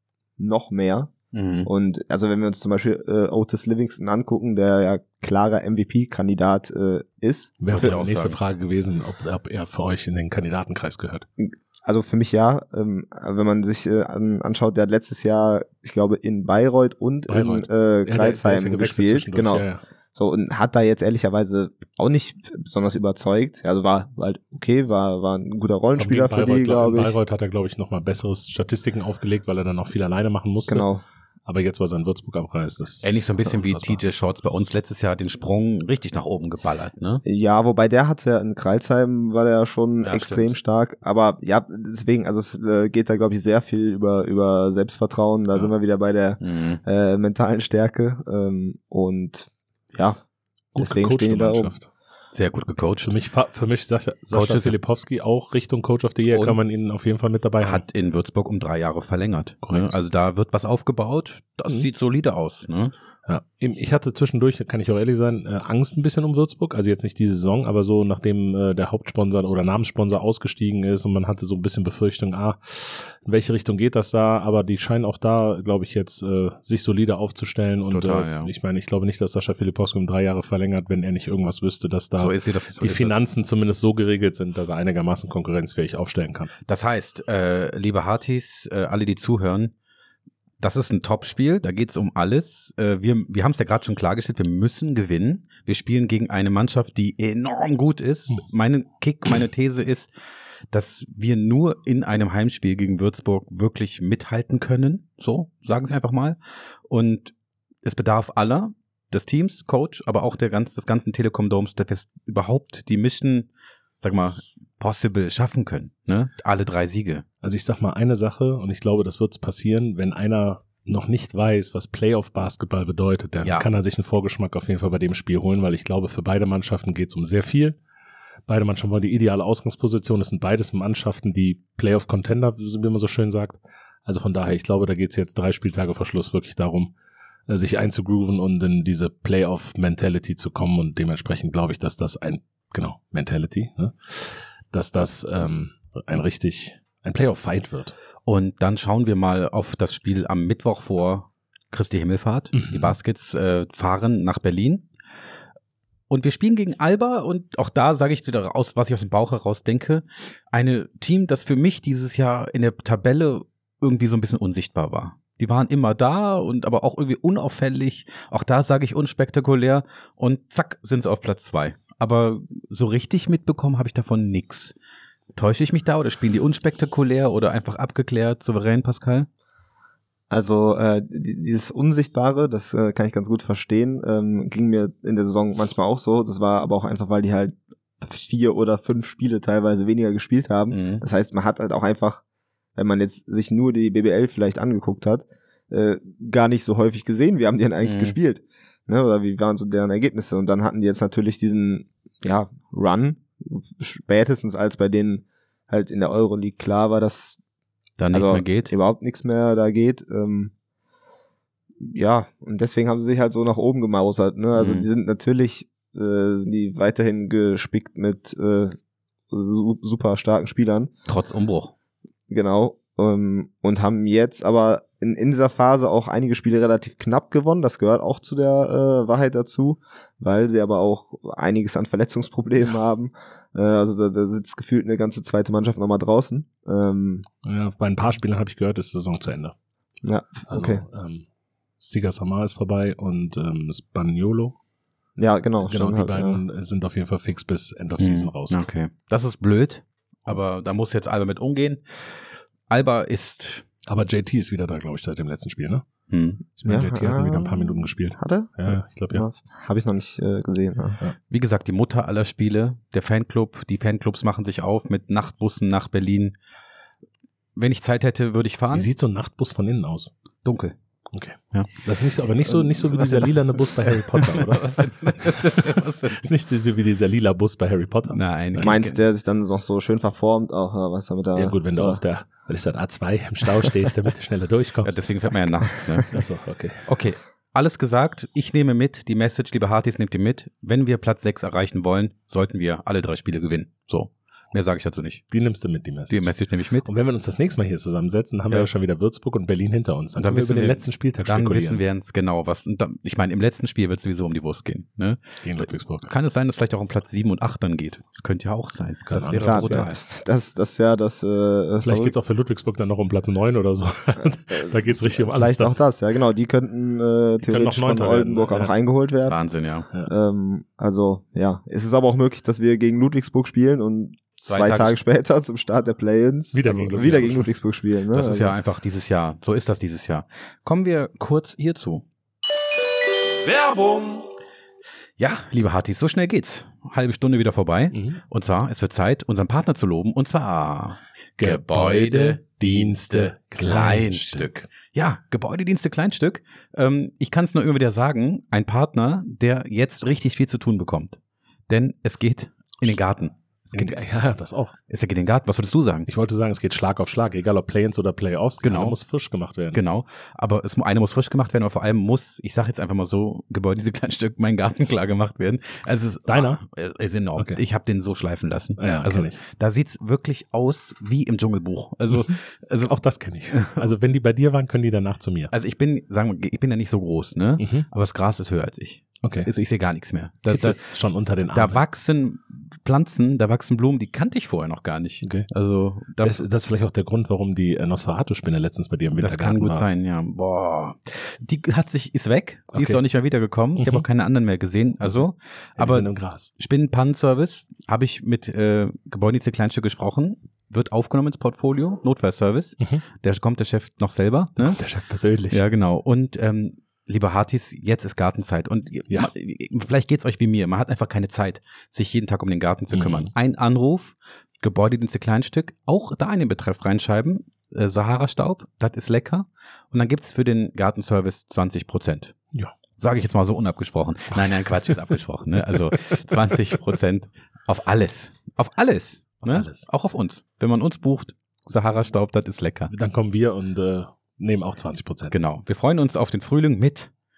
C: noch mehr. Und also wenn wir uns zum Beispiel Otis Livingston angucken, der ja klarer MVP-Kandidat ist.
A: Wäre
B: Würde
A: die
B: ich auch
A: nächste
B: sagen.
A: Frage gewesen, ob er für euch in den Kandidatenkreis gehört.
C: Also für mich ja. Wenn man sich anschaut, der hat letztes Jahr, ich glaube, in Bayreuth und
A: Bayreuth.
C: in
A: Der ist
C: Kreilsheim
A: ja gewechselt
C: gespielt.
A: zwischendurch,
C: Genau.
A: Ja, ja.
C: So, und hat da jetzt ehrlicherweise auch nicht besonders überzeugt. Also war halt okay, war ein guter Rollenspieler für die, glaube ich.
A: Bayreuth hat er, glaube ich, nochmal besseres Statistiken aufgelegt, weil er dann auch viel alleine machen musste.
C: Genau.
A: Aber jetzt, was er in Würzburg abreißt, das ist
B: Ähnlich so ein bisschen wie
A: unfassbar.
B: TJ Shorts bei uns letztes Jahr den Sprung richtig nach oben geballert, ne?
C: Ja, wobei der hatte in Kreilsheim war der ja schon
B: Ja,
C: extrem
B: stimmt.
C: stark. Aber ja, deswegen, also es geht da, glaube ich, sehr viel über Selbstvertrauen. Da sind wir wieder bei der mentalen Stärke. Und ja,
A: Gut
C: deswegen
A: gecoachte
C: stehen die da oben.
A: Mannschaft.
B: Sehr gut gecoacht.
A: Für mich Sascha
B: Coaches-
A: Filipowski auch Richtung Coach of the Year,
B: Und
A: kann man ihn auf jeden Fall mit dabei haben.
B: Hat in Würzburg um 3 Jahre verlängert.
A: Korrekt.
B: Ne? Also da wird was aufgebaut. Das sieht solide aus, ne?
A: Ja, ich hatte zwischendurch, kann ich auch ehrlich sein, Angst ein bisschen um Würzburg. Also jetzt nicht diese Saison, aber so nachdem der Hauptsponsor oder Namenssponsor ausgestiegen ist und man hatte so ein bisschen Befürchtung, in welche Richtung geht das da? Aber die scheinen auch da, glaube ich, jetzt sich solide aufzustellen. Und
B: Total, ja.
A: ich meine, ich glaube nicht, dass Sascha Filipowski um 3 Jahre verlängert, wenn er nicht irgendwas wüsste, dass da
B: So ist sie, das
A: die Finanzen zumindest so geregelt sind, dass er einigermaßen konkurrenzfähig aufstellen kann.
B: Das heißt, liebe Hartis, alle, die zuhören, das ist ein Topspiel, da geht's um alles. Wir haben es ja gerade schon klargestellt, wir müssen gewinnen. Wir spielen gegen eine Mannschaft, die enorm gut ist. Meine These ist, dass wir nur in einem Heimspiel gegen Würzburg wirklich mithalten können. So, sagen Sie einfach mal. Und es bedarf aller, des Teams, Coach, aber auch des ganzen Telekom Domes, dass wir überhaupt die Mission, sag mal, possible schaffen können. Ne? Alle 3 Siege.
A: Also ich sag mal eine Sache, und ich glaube, das wird passieren, wenn einer noch nicht weiß, was Playoff-Basketball bedeutet, dann kann er sich einen Vorgeschmack auf jeden Fall bei dem Spiel holen, weil ich glaube, für beide Mannschaften geht es um sehr viel. Beide Mannschaften wollen die ideale Ausgangsposition. Es sind beides Mannschaften, die Playoff-Contender, wie man so schön sagt. Also von daher, ich glaube, da geht es jetzt 3 Spieltage vor Schluss wirklich darum, sich einzugrooven und in diese Playoff-Mentality zu kommen und dementsprechend glaube ich, dass das Mentality, ne? Dass das ein Playoff-Fight wird.
B: Und dann schauen wir mal auf das Spiel am Mittwoch vor Christi Himmelfahrt. Die Baskets fahren nach Berlin. Und wir spielen gegen Alba und auch da sage ich wieder aus, was ich aus dem Bauch heraus denke, ein Team, das für mich dieses Jahr in der Tabelle irgendwie so ein bisschen unsichtbar war. Die waren immer da und aber auch irgendwie unauffällig. Auch da sage ich unspektakulär und zack, sind sie auf Platz 2. Aber so richtig mitbekommen habe ich davon nix. Täusche ich mich da oder spielen die unspektakulär oder einfach abgeklärt, souverän, Pascal?
C: Also dieses Unsichtbare, das kann ich ganz gut verstehen, ging mir in der Saison manchmal auch so. Das war aber auch einfach, weil die halt 4 oder 5 Spiele teilweise weniger gespielt haben. Das heißt, man hat halt auch einfach, wenn man jetzt sich nur die BBL vielleicht angeguckt hat, gar nicht so häufig gesehen, wie haben die denn eigentlich gespielt, ne? Oder wie waren so deren Ergebnisse? Und dann hatten die jetzt natürlich diesen Run, spätestens als bei denen halt in der Euroleague klar war, dass
B: dann nichts mehr geht.
C: Überhaupt nichts mehr da geht. Ja, und deswegen haben sie sich halt so nach oben gemausert, ne? Also die sind natürlich sind die weiterhin gespickt mit super starken Spielern.
B: Trotz Umbruch.
C: Genau. Und haben jetzt aber in dieser Phase auch einige Spiele relativ knapp gewonnen. Das gehört auch zu der Wahrheit dazu, weil sie aber auch einiges an Verletzungsproblemen haben. Also da sitzt gefühlt eine ganze zweite Mannschaft nochmal draußen.
A: Bei ein paar Spielen habe ich gehört, ist die Saison zu Ende.
C: Ja,
A: also,
C: okay.
A: Siga Samar ist vorbei und Spaniolo.
C: Ja, genau.
A: Genau, die beiden sind auf jeden Fall fix bis End of Season raus.
B: Okay. Das ist blöd, aber da muss jetzt Alba mit umgehen. Alba ist...
A: Aber JT ist wieder da, glaube ich, seit dem letzten Spiel, ne? Ich meine, JT hat wieder ein paar Minuten gespielt.
C: Hat er?
A: Ja, ich glaube, ja.
C: Habe ich noch nicht gesehen. Ja.
B: Wie gesagt, die Mutter aller Spiele, der Fanclub, die Fanclubs machen sich auf mit Nachtbussen nach Berlin. Wenn ich Zeit hätte, würde ich fahren.
A: Wie sieht so ein Nachtbus von innen aus?
B: Dunkel.
A: Okay.
B: Ja.
A: Das ist nicht so, aber nicht so wie dieser lilane Bus bei Harry Potter, oder? Was denn? Ist nicht so wie dieser lila Bus bei Harry Potter.
B: Nein.
C: Du meinst, der sich dann noch so schön verformt, auch was damit da.
A: Ja gut, wenn du auf der, weil ich sag A2 im Stau stehst, damit du schneller durchkommst.
B: Ja, deswegen fährt man ja nachts, ne?
A: Achso, okay.
B: Okay. Alles gesagt, ich nehme mit, die Message, liebe Hartis, nehmt ihr mit. Wenn wir Platz 6 erreichen wollen, sollten wir alle 3 Spiele gewinnen. So. Mehr sage ich dazu nicht.
A: Die nimmst du mit, die Message.
B: Die Message nehme ich mit.
A: Und wenn wir uns das nächste Mal hier zusammensetzen, haben wir ja schon wieder Würzburg und Berlin hinter uns. Dann können wir über den letzten Spieltag
B: spekulieren. Dann
A: spekulieren.
B: wissen wir jetzt genau was. Und dann, ich meine, im letzten Spiel wird es sowieso um die Wurst gehen. Ne?
A: Gegen Ludwigsburg.
B: Kann es sein, dass vielleicht auch um Platz 7 und 8 dann geht? Das könnte ja auch sein. Das wäre
C: klar,
B: brutal.
C: Vielleicht
A: geht's auch für Ludwigsburg dann noch um Platz 9 oder so. Da geht's richtig um alles.
C: Vielleicht auch das, ja genau. Die könnten theoretisch von Oldenburg auch noch eingeholt werden.
B: Wahnsinn, ja.
C: Also, ja. Es ist aber auch möglich, dass wir gegen Ludwigsburg spielen und 2 Tage später zum Start der Play-Ins wieder gegen Ludwigsburg spielen. Ne?
B: Das ist ja einfach dieses Jahr. So ist das dieses Jahr. Kommen wir kurz hierzu.
A: Werbung!
B: Ja, liebe Hartis, so schnell geht's. Halbe Stunde wieder vorbei. Und zwar, es wird Zeit, unseren Partner zu loben. Und zwar Gebäudedienste Kleinstück. Ja, Gebäudedienste Kleinstück. Ich kann es nur immer wieder sagen, ein Partner, der jetzt richtig viel zu tun bekommt. Denn es geht in den Garten.
A: Ja, das auch.
B: Es geht in den Garten. Was würdest du sagen?
A: Ich wollte sagen, es geht Schlag auf Schlag, egal ob Play-ins oder Play-offs.
B: Genau.
A: Muss frisch gemacht werden.
B: Genau. Aber eine muss frisch gemacht werden, aber vor allem muss, ich sage jetzt einfach mal so, diese Kleinstück, mein Garten klar gemacht werden. Also es ist
A: deiner?
B: Ist enorm. Okay. Ich habe den so schleifen lassen.
A: Ja,
B: also da sieht's wirklich aus wie im Dschungelbuch. Also
A: auch das kenne ich. Also wenn die bei dir waren, können die danach zu mir.
B: Also ich bin ja nicht so groß, ne? Aber das Gras ist höher als ich.
A: Okay.
B: Also ich sehe gar nichts mehr.
A: Das sitzt schon unter den Armen.
B: Da wachsen Pflanzen, da wachsen Blumen, die kannte ich vorher noch gar nicht.
A: Okay.
B: Also
A: das ist vielleicht auch der Grund, warum die Nosferatu-Spinne letztens bei dir im Wintergarten war.
B: Das kann gut sein, ja. Boah. Die ist weg. Die ist auch nicht mehr wiedergekommen. Ich habe auch keine anderen mehr gesehen. Also, aber
A: im Gras.
B: Spinnenpannenservice habe ich mit Gebäudedienste Kleinstück gesprochen. Wird aufgenommen ins Portfolio. Notfallservice. Der Chef noch selber. Ne?
A: Der Chef persönlich.
B: Ja, genau. Und liebe Hartis, jetzt ist Gartenzeit und vielleicht geht's euch wie mir, man hat einfach keine Zeit, sich jeden Tag um den Garten zu kümmern. Ein Anruf, Gebäudedienste Kleinstück, auch da in den Betreff reinschreiben, Sahara-Staub, das ist lecker und dann gibt's für den Gartenservice 20%.
A: Ja.
B: Sage ich jetzt mal so unabgesprochen. Nein, Quatsch, ist abgesprochen. Ne? Also 20% auf alles. Auf alles.
A: Auf alles.
B: Auch auf uns. Wenn man uns bucht, Sahara-Staub, das ist lecker.
A: Dann kommen wir und nehmen auch 20%.
B: Genau. Wir freuen uns auf den Frühling mit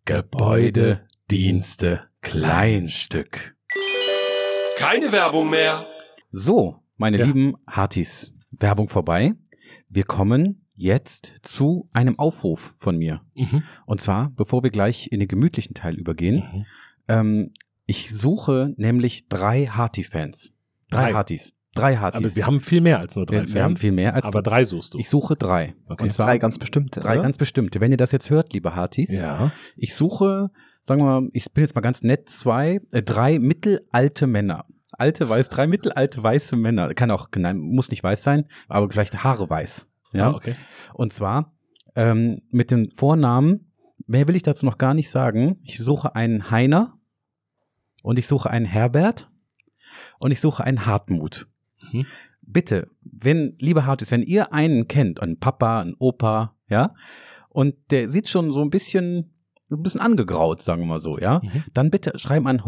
B: Gebäude, Dienste, Kleinstück.
A: Keine Werbung mehr.
B: So, meine lieben Hartis, Werbung vorbei. Wir kommen jetzt zu einem Aufruf von mir. Und zwar, bevor wir gleich in den gemütlichen Teil übergehen, ich suche nämlich 3 Harty-Fans. 3 Hartis. 3 Hartis.
A: Aber wir haben viel mehr als nur 3 Fans.
B: Wir haben viel mehr als
A: aber 3 suchst du.
B: Ich suche 3.
A: Okay.
B: Und zwar
C: 3 ganz bestimmte.
B: 3 ganz bestimmte. Wenn ihr das jetzt hört, liebe Hartis,
A: Ja.
B: ich suche, sagen wir mal, ich bin jetzt mal ganz nett, 3 mittelalte Männer. 3 mittelalte weiße Männer. Kann auch, nein, muss nicht weiß sein, aber vielleicht Haare weiß. Ja,
A: okay.
B: Und zwar mit dem Vornamen, mehr will ich dazu noch gar nicht sagen. Ich suche einen Heiner und ich suche einen Herbert und ich suche einen Hartmut. Bitte, liebe Hartis, wenn ihr einen kennt, einen Papa, einen Opa, ja, und der sieht schon so ein bisschen angegraut, sagen wir mal so, ja, dann bitte schreiben an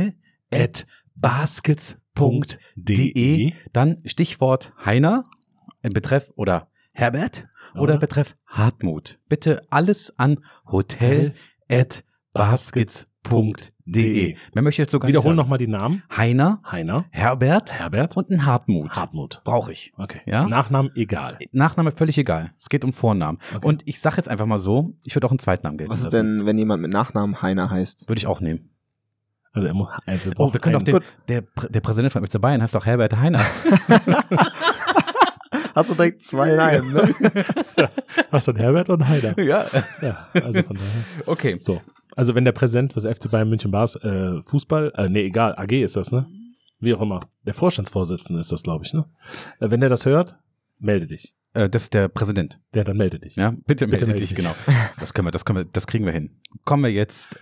B: hotel@baskets.de, dann Stichwort Heiner im Betreff oder Herbert oder Betreff Hartmut. Bitte alles an hotel@baskets.de. Wer möchte jetzt sogar
A: Wiederholen nochmal die Namen.
B: Heiner,
A: Heiner,
B: Herbert
A: Herbert
B: und ein Hartmut.
A: Hartmut.
B: Brauche ich.
A: Okay.
B: Ja?
A: Nachnamen egal.
B: Nachname völlig egal. Es geht um Vornamen.
A: Okay.
B: Und ich sage jetzt einfach mal so, ich würde auch einen Zweitnamen gelten
C: Was ist
B: lassen.
C: denn, wenn jemand mit Nachnamen Heiner heißt?
B: Würde ich auch nehmen.
A: Also
B: Wir können doch der Präsident von FC Bayern heißt doch Herbert Heiner.
C: Hast du direkt 2 Namen, ne?
A: Hast du einen Herbert und einen Heiner?
B: Ja.
A: Ja, also von daher.
B: Okay.
A: So. Also wenn der Präsident des FC Bayern München Bars Fußball, egal, AG ist das, ne? Wie auch immer. Der Vorstandsvorsitzende ist das, glaube ich, ne? Wenn der das hört, melde dich.
B: Das ist der Präsident.
A: Dann melde dich.
B: Ja, bitte melde
A: melde
B: dich,
A: dich.
B: genau. Das kriegen wir hin. Kommen wir jetzt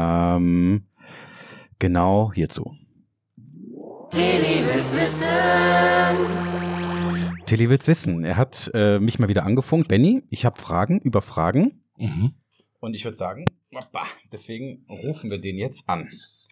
B: genau hierzu.
E: Tilly will's wissen.
B: Tilly will's wissen. Er hat mich mal wieder angefunkt. Benny, ich habe Fragen über Fragen. Und ich würde sagen, deswegen rufen wir den jetzt an.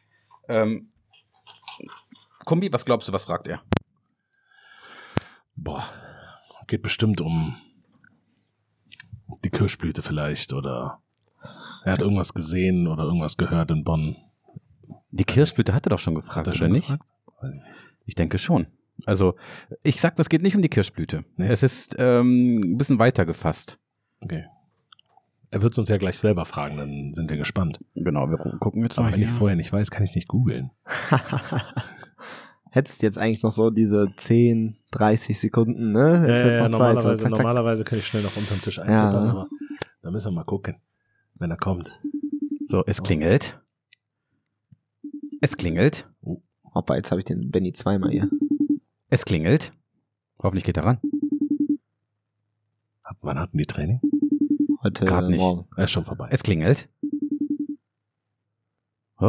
B: Kombi, was glaubst du, was fragt er?
A: Boah, geht bestimmt um die Kirschblüte vielleicht oder er hat irgendwas gesehen oder irgendwas gehört in Bonn.
B: Die Kirschblüte hat er doch schon gefragt,
A: Hat er
B: oder
A: schon
B: nicht?
A: gefragt? Weiß ich nicht.
B: Ich denke schon. Also, ich sag, es geht nicht um die Kirschblüte.
A: Nee.
B: Es ist ein bisschen weiter gefasst.
A: Okay. Er wird es uns ja gleich selber fragen, dann sind wir gespannt.
B: Genau, wir gucken jetzt
A: Aber
B: mal
A: wenn ich
B: hier.
A: vorher nicht weiß, kann ich es nicht googeln.
C: Hättest jetzt eigentlich noch so diese 10, 30 Sekunden, ne? Jetzt hättest noch Zeit, so zack, zack.
A: Normalerweise kann ich schnell noch unterm Tisch
C: Ja.
A: eintippern, aber da müssen wir mal gucken, wenn er kommt.
B: So, es klingelt. Es klingelt.
C: Hoppa, jetzt habe ich den Benny zweimal hier.
B: Es klingelt. Hoffentlich geht er ran.
A: Wann hatten die Training?
C: Heute
B: Grad nicht.
C: Morgen.
A: Er ist schon vorbei.
B: Es klingelt. Hä?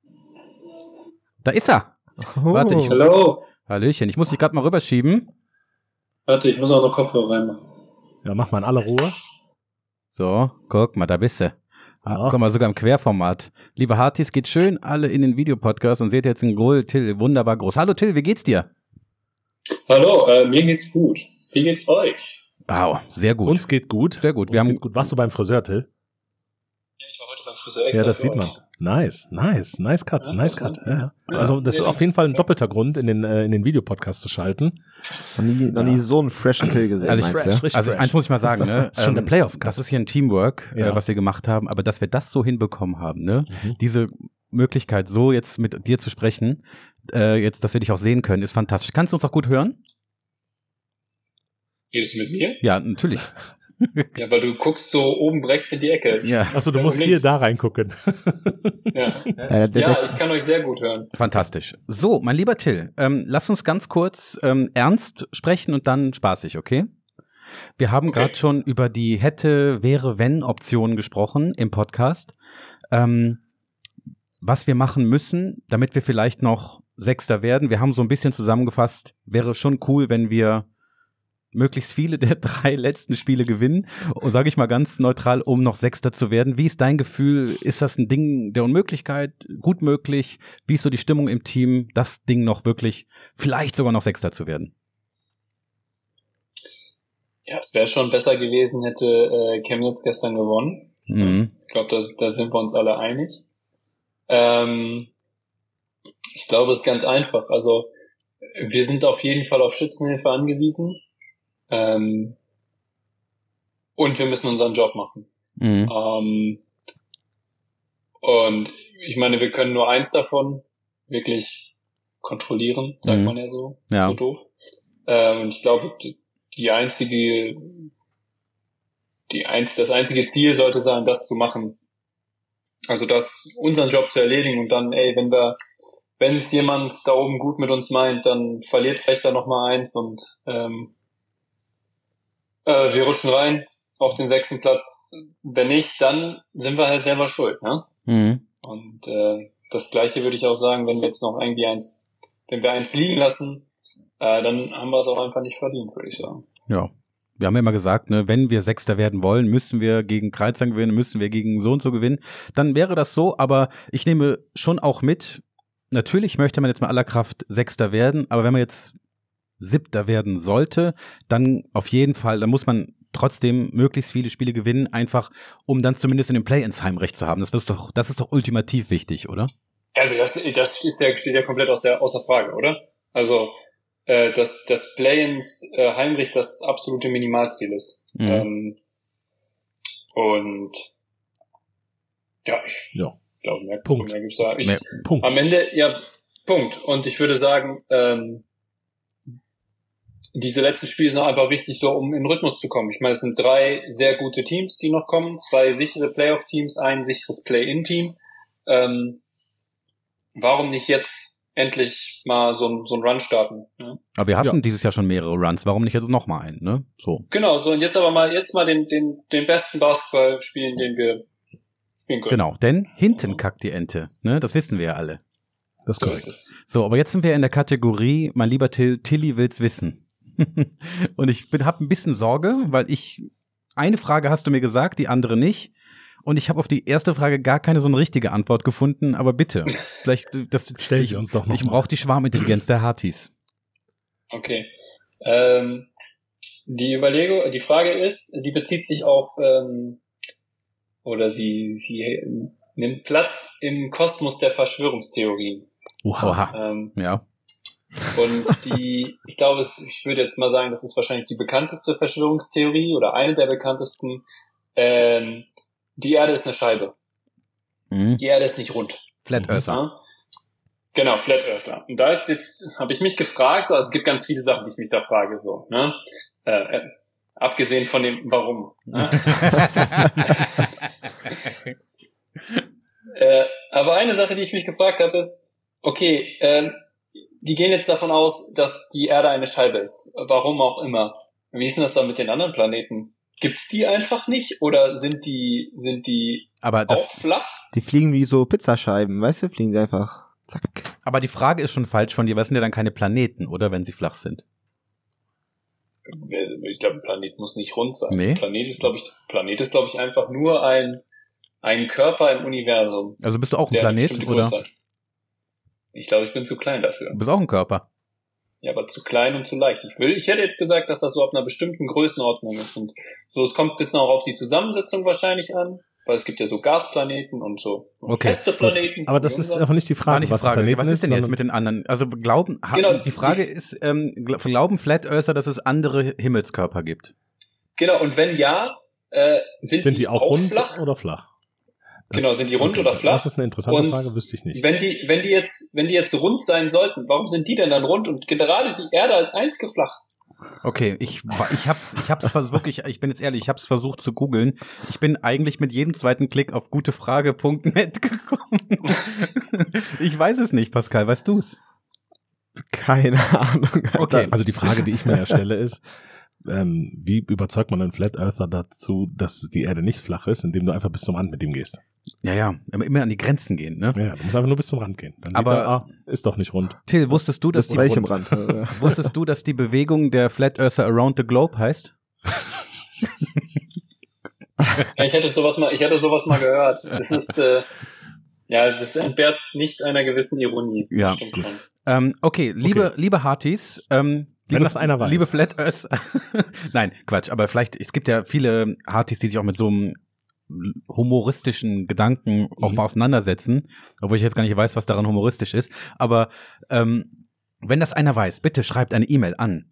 B: Da ist er. Warte, ich-
F: Hallo.
B: Hallöchen, ich muss dich gerade mal rüberschieben.
F: Warte, ich muss auch noch Kopfhörer reinmachen.
A: Ja, mach mal in aller Ruhe.
B: So, guck mal, da bist du.
A: Ja.
B: Guck mal, sogar im Querformat. Liebe Hartis, geht schön alle in den Videopodcast und seht jetzt einen Goal Till, wunderbar groß. Hallo Till, wie geht's dir?
F: Hallo, mir geht's gut. Wie geht's euch?
B: Wow, sehr gut.
A: Uns geht gut.
B: Sehr gut.
A: Uns geht's gut. Warst du beim Friseur, Till?
F: Ja, ich war heute beim Friseur.
A: Ja, das sieht man. Nice cut. Ja. Also das ist auf jeden Fall ein doppelter Grund, in den Videopodcast zu schalten.
C: Noch nie so einen freshen Till gesehen,
B: Also,
C: meinst du?
B: eins muss ich mal sagen, ne?
A: Das ist schon der Playoff-Cut.
B: Das ist hier ein Teamwork,
A: Ja.
B: was wir gemacht haben, aber dass wir das so hinbekommen haben, ne? Diese Möglichkeit, so jetzt mit dir zu sprechen, jetzt, dass wir dich auch sehen können, ist fantastisch. Kannst du uns auch gut hören?
F: Redest du mit mir?
B: Ja, natürlich.
F: Ja, weil du guckst so oben rechts in die Ecke.
B: Ja,
A: Achso, du
F: Ja,
A: musst
F: links.
A: hier da reingucken.
F: Ja.
C: Der
F: Ja, ich kann euch sehr gut hören.
B: fantastisch. So, mein lieber Till, lass uns ganz kurz ernst sprechen und dann spaßig, okay? Wir haben
F: Okay.
B: gerade schon über die hätte, wäre, wenn Optionen gesprochen im Podcast. Was wir machen müssen, damit wir vielleicht noch Sechster werden. Wir haben so ein bisschen zusammengefasst, wäre schon cool, wenn wir möglichst viele der 3 letzten Spiele gewinnen, sage ich mal ganz neutral, um noch Sechster zu werden. Wie ist dein Gefühl? Ist das ein Ding der Unmöglichkeit? Gut möglich? Wie ist so die Stimmung im Team, das Ding noch wirklich, vielleicht sogar noch Sechster zu werden?
F: Ja, es wäre schon besser gewesen, hätte Chemnitz gestern gewonnen.
B: Mhm.
F: Ich glaube, da sind wir uns alle einig. Ich glaube, es ist ganz einfach. Also wir sind auf jeden Fall auf Schützenhilfe angewiesen. Und wir müssen unseren Job machen.
B: Mhm.
F: Und ich meine, wir können nur eins davon wirklich kontrollieren, sagt man ja so,
B: Ja.
F: so doof. Und ich glaube, das einzige Ziel sollte sein, das zu machen. Also unseren Job zu erledigen und dann, wenn es jemand da oben gut mit uns meint, dann verliert vielleicht da noch mal eins und wir rutschen rein auf den 6. Platz. Wenn nicht, dann sind wir halt selber schuld, ne?
B: Mhm.
F: Und das Gleiche würde ich auch sagen, wenn wir jetzt noch irgendwie wenn wir eins liegen lassen, dann haben wir es auch einfach nicht verdient, würde ich sagen.
B: Ja. Wir haben ja immer gesagt, ne, wenn wir Sechster werden wollen, müssen wir gegen Kreuzheim gewinnen, müssen wir gegen so und so gewinnen. Dann wäre das so, aber ich nehme schon auch mit, natürlich möchte man jetzt mit aller Kraft Sechster werden, aber wenn man jetzt Siebter werden sollte, dann auf jeden Fall, dann muss man trotzdem möglichst viele Spiele gewinnen, einfach um dann zumindest in den Play-ins Heimrecht zu haben. Das ist doch ultimativ wichtig, oder?
F: Also das steht ja komplett außer Frage, oder? Also das Play-ins Heimrecht das absolute Minimalziel ist.
B: Mhm.
F: Und ich glaube, mehr
A: Punkt.
F: Gibt's da.
A: Punkt.
F: Am Ende, Punkt. Und ich würde sagen, diese letzten Spiele sind einfach wichtig, so um in den Rhythmus zu kommen. Ich meine, es sind 3 sehr gute Teams, die noch kommen, 2 sichere Playoff-Teams, ein sicheres Play-in-Team. Warum nicht jetzt endlich mal so ein Run starten? Ne?
B: Aber wir hatten dieses Jahr schon mehrere Runs, warum nicht jetzt noch mal einen, ne? So.
F: Genau, so und jetzt mal den besten Basketball spielen, den wir spielen können.
B: Genau, denn hinten kackt die Ente, ne? Das wissen wir ja alle.
A: Das ist
F: So
A: korrekt.
F: ist es.
B: So, aber jetzt sind wir in der Kategorie, mein lieber Tilly will's wissen. Und ich hab ein bisschen Sorge, weil eine Frage hast du mir gesagt, die andere nicht. Und ich habe auf die erste Frage gar keine so eine richtige Antwort gefunden, aber bitte, vielleicht,
A: Stell sie uns doch noch
B: ich
A: mal.
B: brauche die Schwarmintelligenz der Hartis.
F: Okay. Die Frage ist, die bezieht sich auf, oder sie nimmt Platz im Kosmos der Verschwörungstheorien.
B: Oha. Ja.
F: Und ich glaube, ich würde jetzt mal sagen, das ist wahrscheinlich die bekannteste Verschwörungstheorie oder eine der bekanntesten. Die Erde ist eine Scheibe.
B: Mhm.
F: Die Erde ist nicht rund.
B: Flat Earther.
F: Ja? Genau, Flat Earther. Und da habe ich mich gefragt, also es gibt ganz viele Sachen, die ich mich da frage, so, ne? Abgesehen von dem Warum. Ne? Aber eine Sache, die ich mich gefragt habe, ist, okay, die gehen jetzt davon aus, dass die Erde eine Scheibe ist. Warum auch immer. Wie ist denn das dann mit den anderen Planeten? Gibt's die einfach nicht? Oder sind die
B: Aber
F: auch
B: das,
F: flach?
C: Die fliegen wie so Pizzascheiben, weißt du? Fliegen die einfach, zack.
B: aber die Frage ist schon falsch von dir, was sind ja dann keine Planeten, oder, wenn sie flach sind?
F: Ich glaube, ein Planet muss nicht rund sein.
B: Nee.
F: Planet ist, glaube ich, einfach nur ein Körper im Universum.
B: Also bist du auch ein
F: der eine
B: Planet,
F: bestimmte
B: oder?
F: Größe hat. Ich glaube, ich bin zu klein dafür.
B: Du bist auch ein Körper.
F: Ja, aber zu klein und zu leicht. Ich hätte jetzt gesagt, dass das so ab einer bestimmten Größenordnung ist. Und so, es kommt ein bisschen auch auf die Zusammensetzung wahrscheinlich an, weil es gibt ja so Gasplaneten und so
B: Okay,
F: feste Planeten.
A: Aber das ist einfach nicht die
B: War
A: Frage,
B: nicht die
A: was
B: Frage.
A: Planeten
B: Was ist denn jetzt
A: sondern-
B: mit den anderen? Also
F: Genau.
B: Die Frage ist, glauben Flat Earther, dass es andere Himmelskörper gibt?
F: Genau, und wenn ja,
A: Sind die auch rund
F: flach?
A: oder flach?
F: Genau, sind die rund oder flach?
A: Das ist eine interessante
F: Und
A: Frage, wüsste ich nicht.
F: Wenn die jetzt rund sein sollten, warum sind die denn dann rund und gerade die Erde als einzige flach?
B: Okay, ich hab's wirklich, ich bin jetzt ehrlich, ich hab's versucht zu googeln. Ich bin eigentlich mit jedem zweiten Klick auf gutefrage.net gekommen. Ich weiß es nicht, Pascal, weißt du's?
C: Keine Ahnung.
B: Okay.
A: Also die Frage, die ich mir stelle, ist, wie überzeugt man einen Flat Earther dazu, dass die Erde nicht flach ist, indem du einfach bis zum Rand mit ihm gehst?
B: Ja, immer an die Grenzen gehen, ne?
A: Ja, du musst einfach nur bis zum Rand gehen. Dann
B: Aber-
A: sieht er, ist doch nicht rund.
B: Till, wusstest du, dass
C: Bis zu welchem Rand?
B: wusstest du, dass die Bewegung der Flat Earther Around the Globe heißt?
F: Ja, ich hatte sowas mal gehört. Das ist, das entbehrt nicht einer gewissen Ironie.
B: Ja,
F: Stimmt
B: gut.
F: schon.
B: Okay, liebe Hartis,
A: das einer weiß.
B: Liebe Flat Earth, nein, Quatsch, aber vielleicht, es gibt ja viele Hartis, die sich auch mit so einem humoristischen Gedanken auch mal auseinandersetzen, obwohl ich jetzt gar nicht weiß, was daran humoristisch ist. Aber wenn das einer weiß, bitte schreibt eine E-Mail an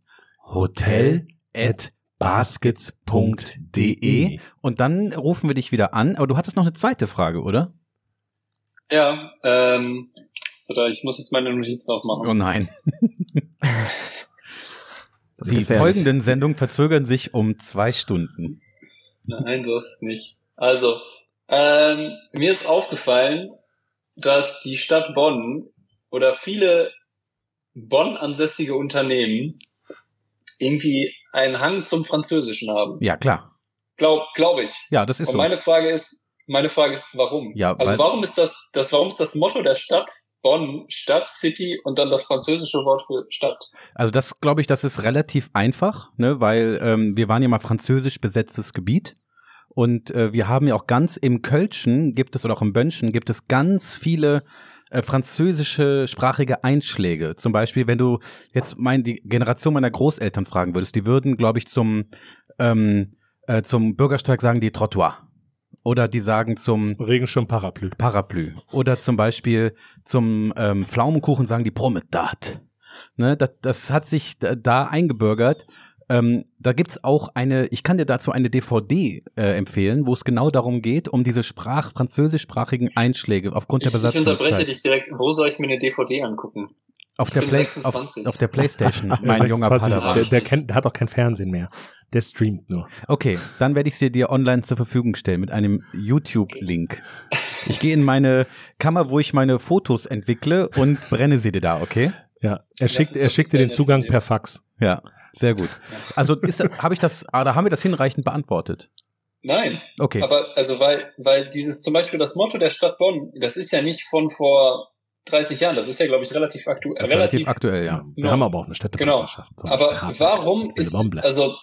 B: hotel@baskets.de und dann rufen wir dich wieder an. Aber du hattest noch eine zweite Frage, oder?
F: Ja, oder ich muss jetzt meine Notizen aufmachen.
B: Oh nein.
C: Das ist
B: Die
C: gefährlich.
B: folgenden Sendungen verzögern sich um 2 Stunden.
F: Nein, so ist es nicht. Also, mir ist aufgefallen, dass die Stadt Bonn oder viele Bonn-ansässige Unternehmen irgendwie einen Hang zum Französischen haben.
B: Ja, klar.
F: Glaube ich.
B: Ja, das ist
F: Und
B: so.
F: meine Frage ist, warum?
B: Ja,
F: Also
B: weil-
F: warum ist das Motto der Stadt Bonn, Stadt, City und dann das französische Wort für Stadt?
B: Also das glaube ich, das ist relativ einfach, ne, weil wir waren ja mal französisch besetztes Gebiet und wir haben ja auch ganz im Kölschen gibt es oder auch im Bönschen gibt es ganz viele französische sprachige Einschläge. Zum Beispiel, wenn du jetzt die Generation meiner Großeltern fragen würdest, die würden, glaube ich, zum Bürgersteig sagen die Trottoir. Oder die sagen zum
A: Regenschirm Parapluie.
B: Parapluie. Oder zum Beispiel zum Pflaumenkuchen sagen die Promenade. Ne, das hat sich da eingebürgert. Da gibt's auch ich kann dir dazu eine DVD empfehlen, wo es genau darum geht, um diese französischsprachigen Einschläge aufgrund der
F: Ich unterbreche
B: Besatzungszeit.
F: dich direkt. Wo soll ich mir eine DVD angucken?
B: Auf
F: Ich
B: der
F: bin
B: Play,
F: 26.
B: auf der Playstation, mein
A: Der
B: junger
A: 26,
B: Padawan.
A: der hat auch kein Fernsehen mehr. Der streamt nur.
B: Okay, dann werde ich sie dir online zur Verfügung stellen mit einem YouTube-Link. Ich gehe in meine Kammer, wo ich meine Fotos entwickle und brenne sie dir da, okay?
A: Ja, er
F: Das
A: schickt
F: ist
A: dir den
F: sehr
A: Zugang
F: nett.
A: per Fax.
B: Ja, sehr gut. Also haben wir das hinreichend beantwortet?
F: Nein.
B: Okay.
F: Aber also weil dieses zum Beispiel das Motto der Stadt Bonn, das ist ja nicht von vor 30 Jahren, das ist ja glaube ich relativ aktuell.
B: Das ist relativ aktuell, ja.
A: Wir haben aber auch eine Städtepartnerschaft. zum
F: Aber
A: Beispiel Hartberg,
F: warum ist
A: Willemombla.
F: also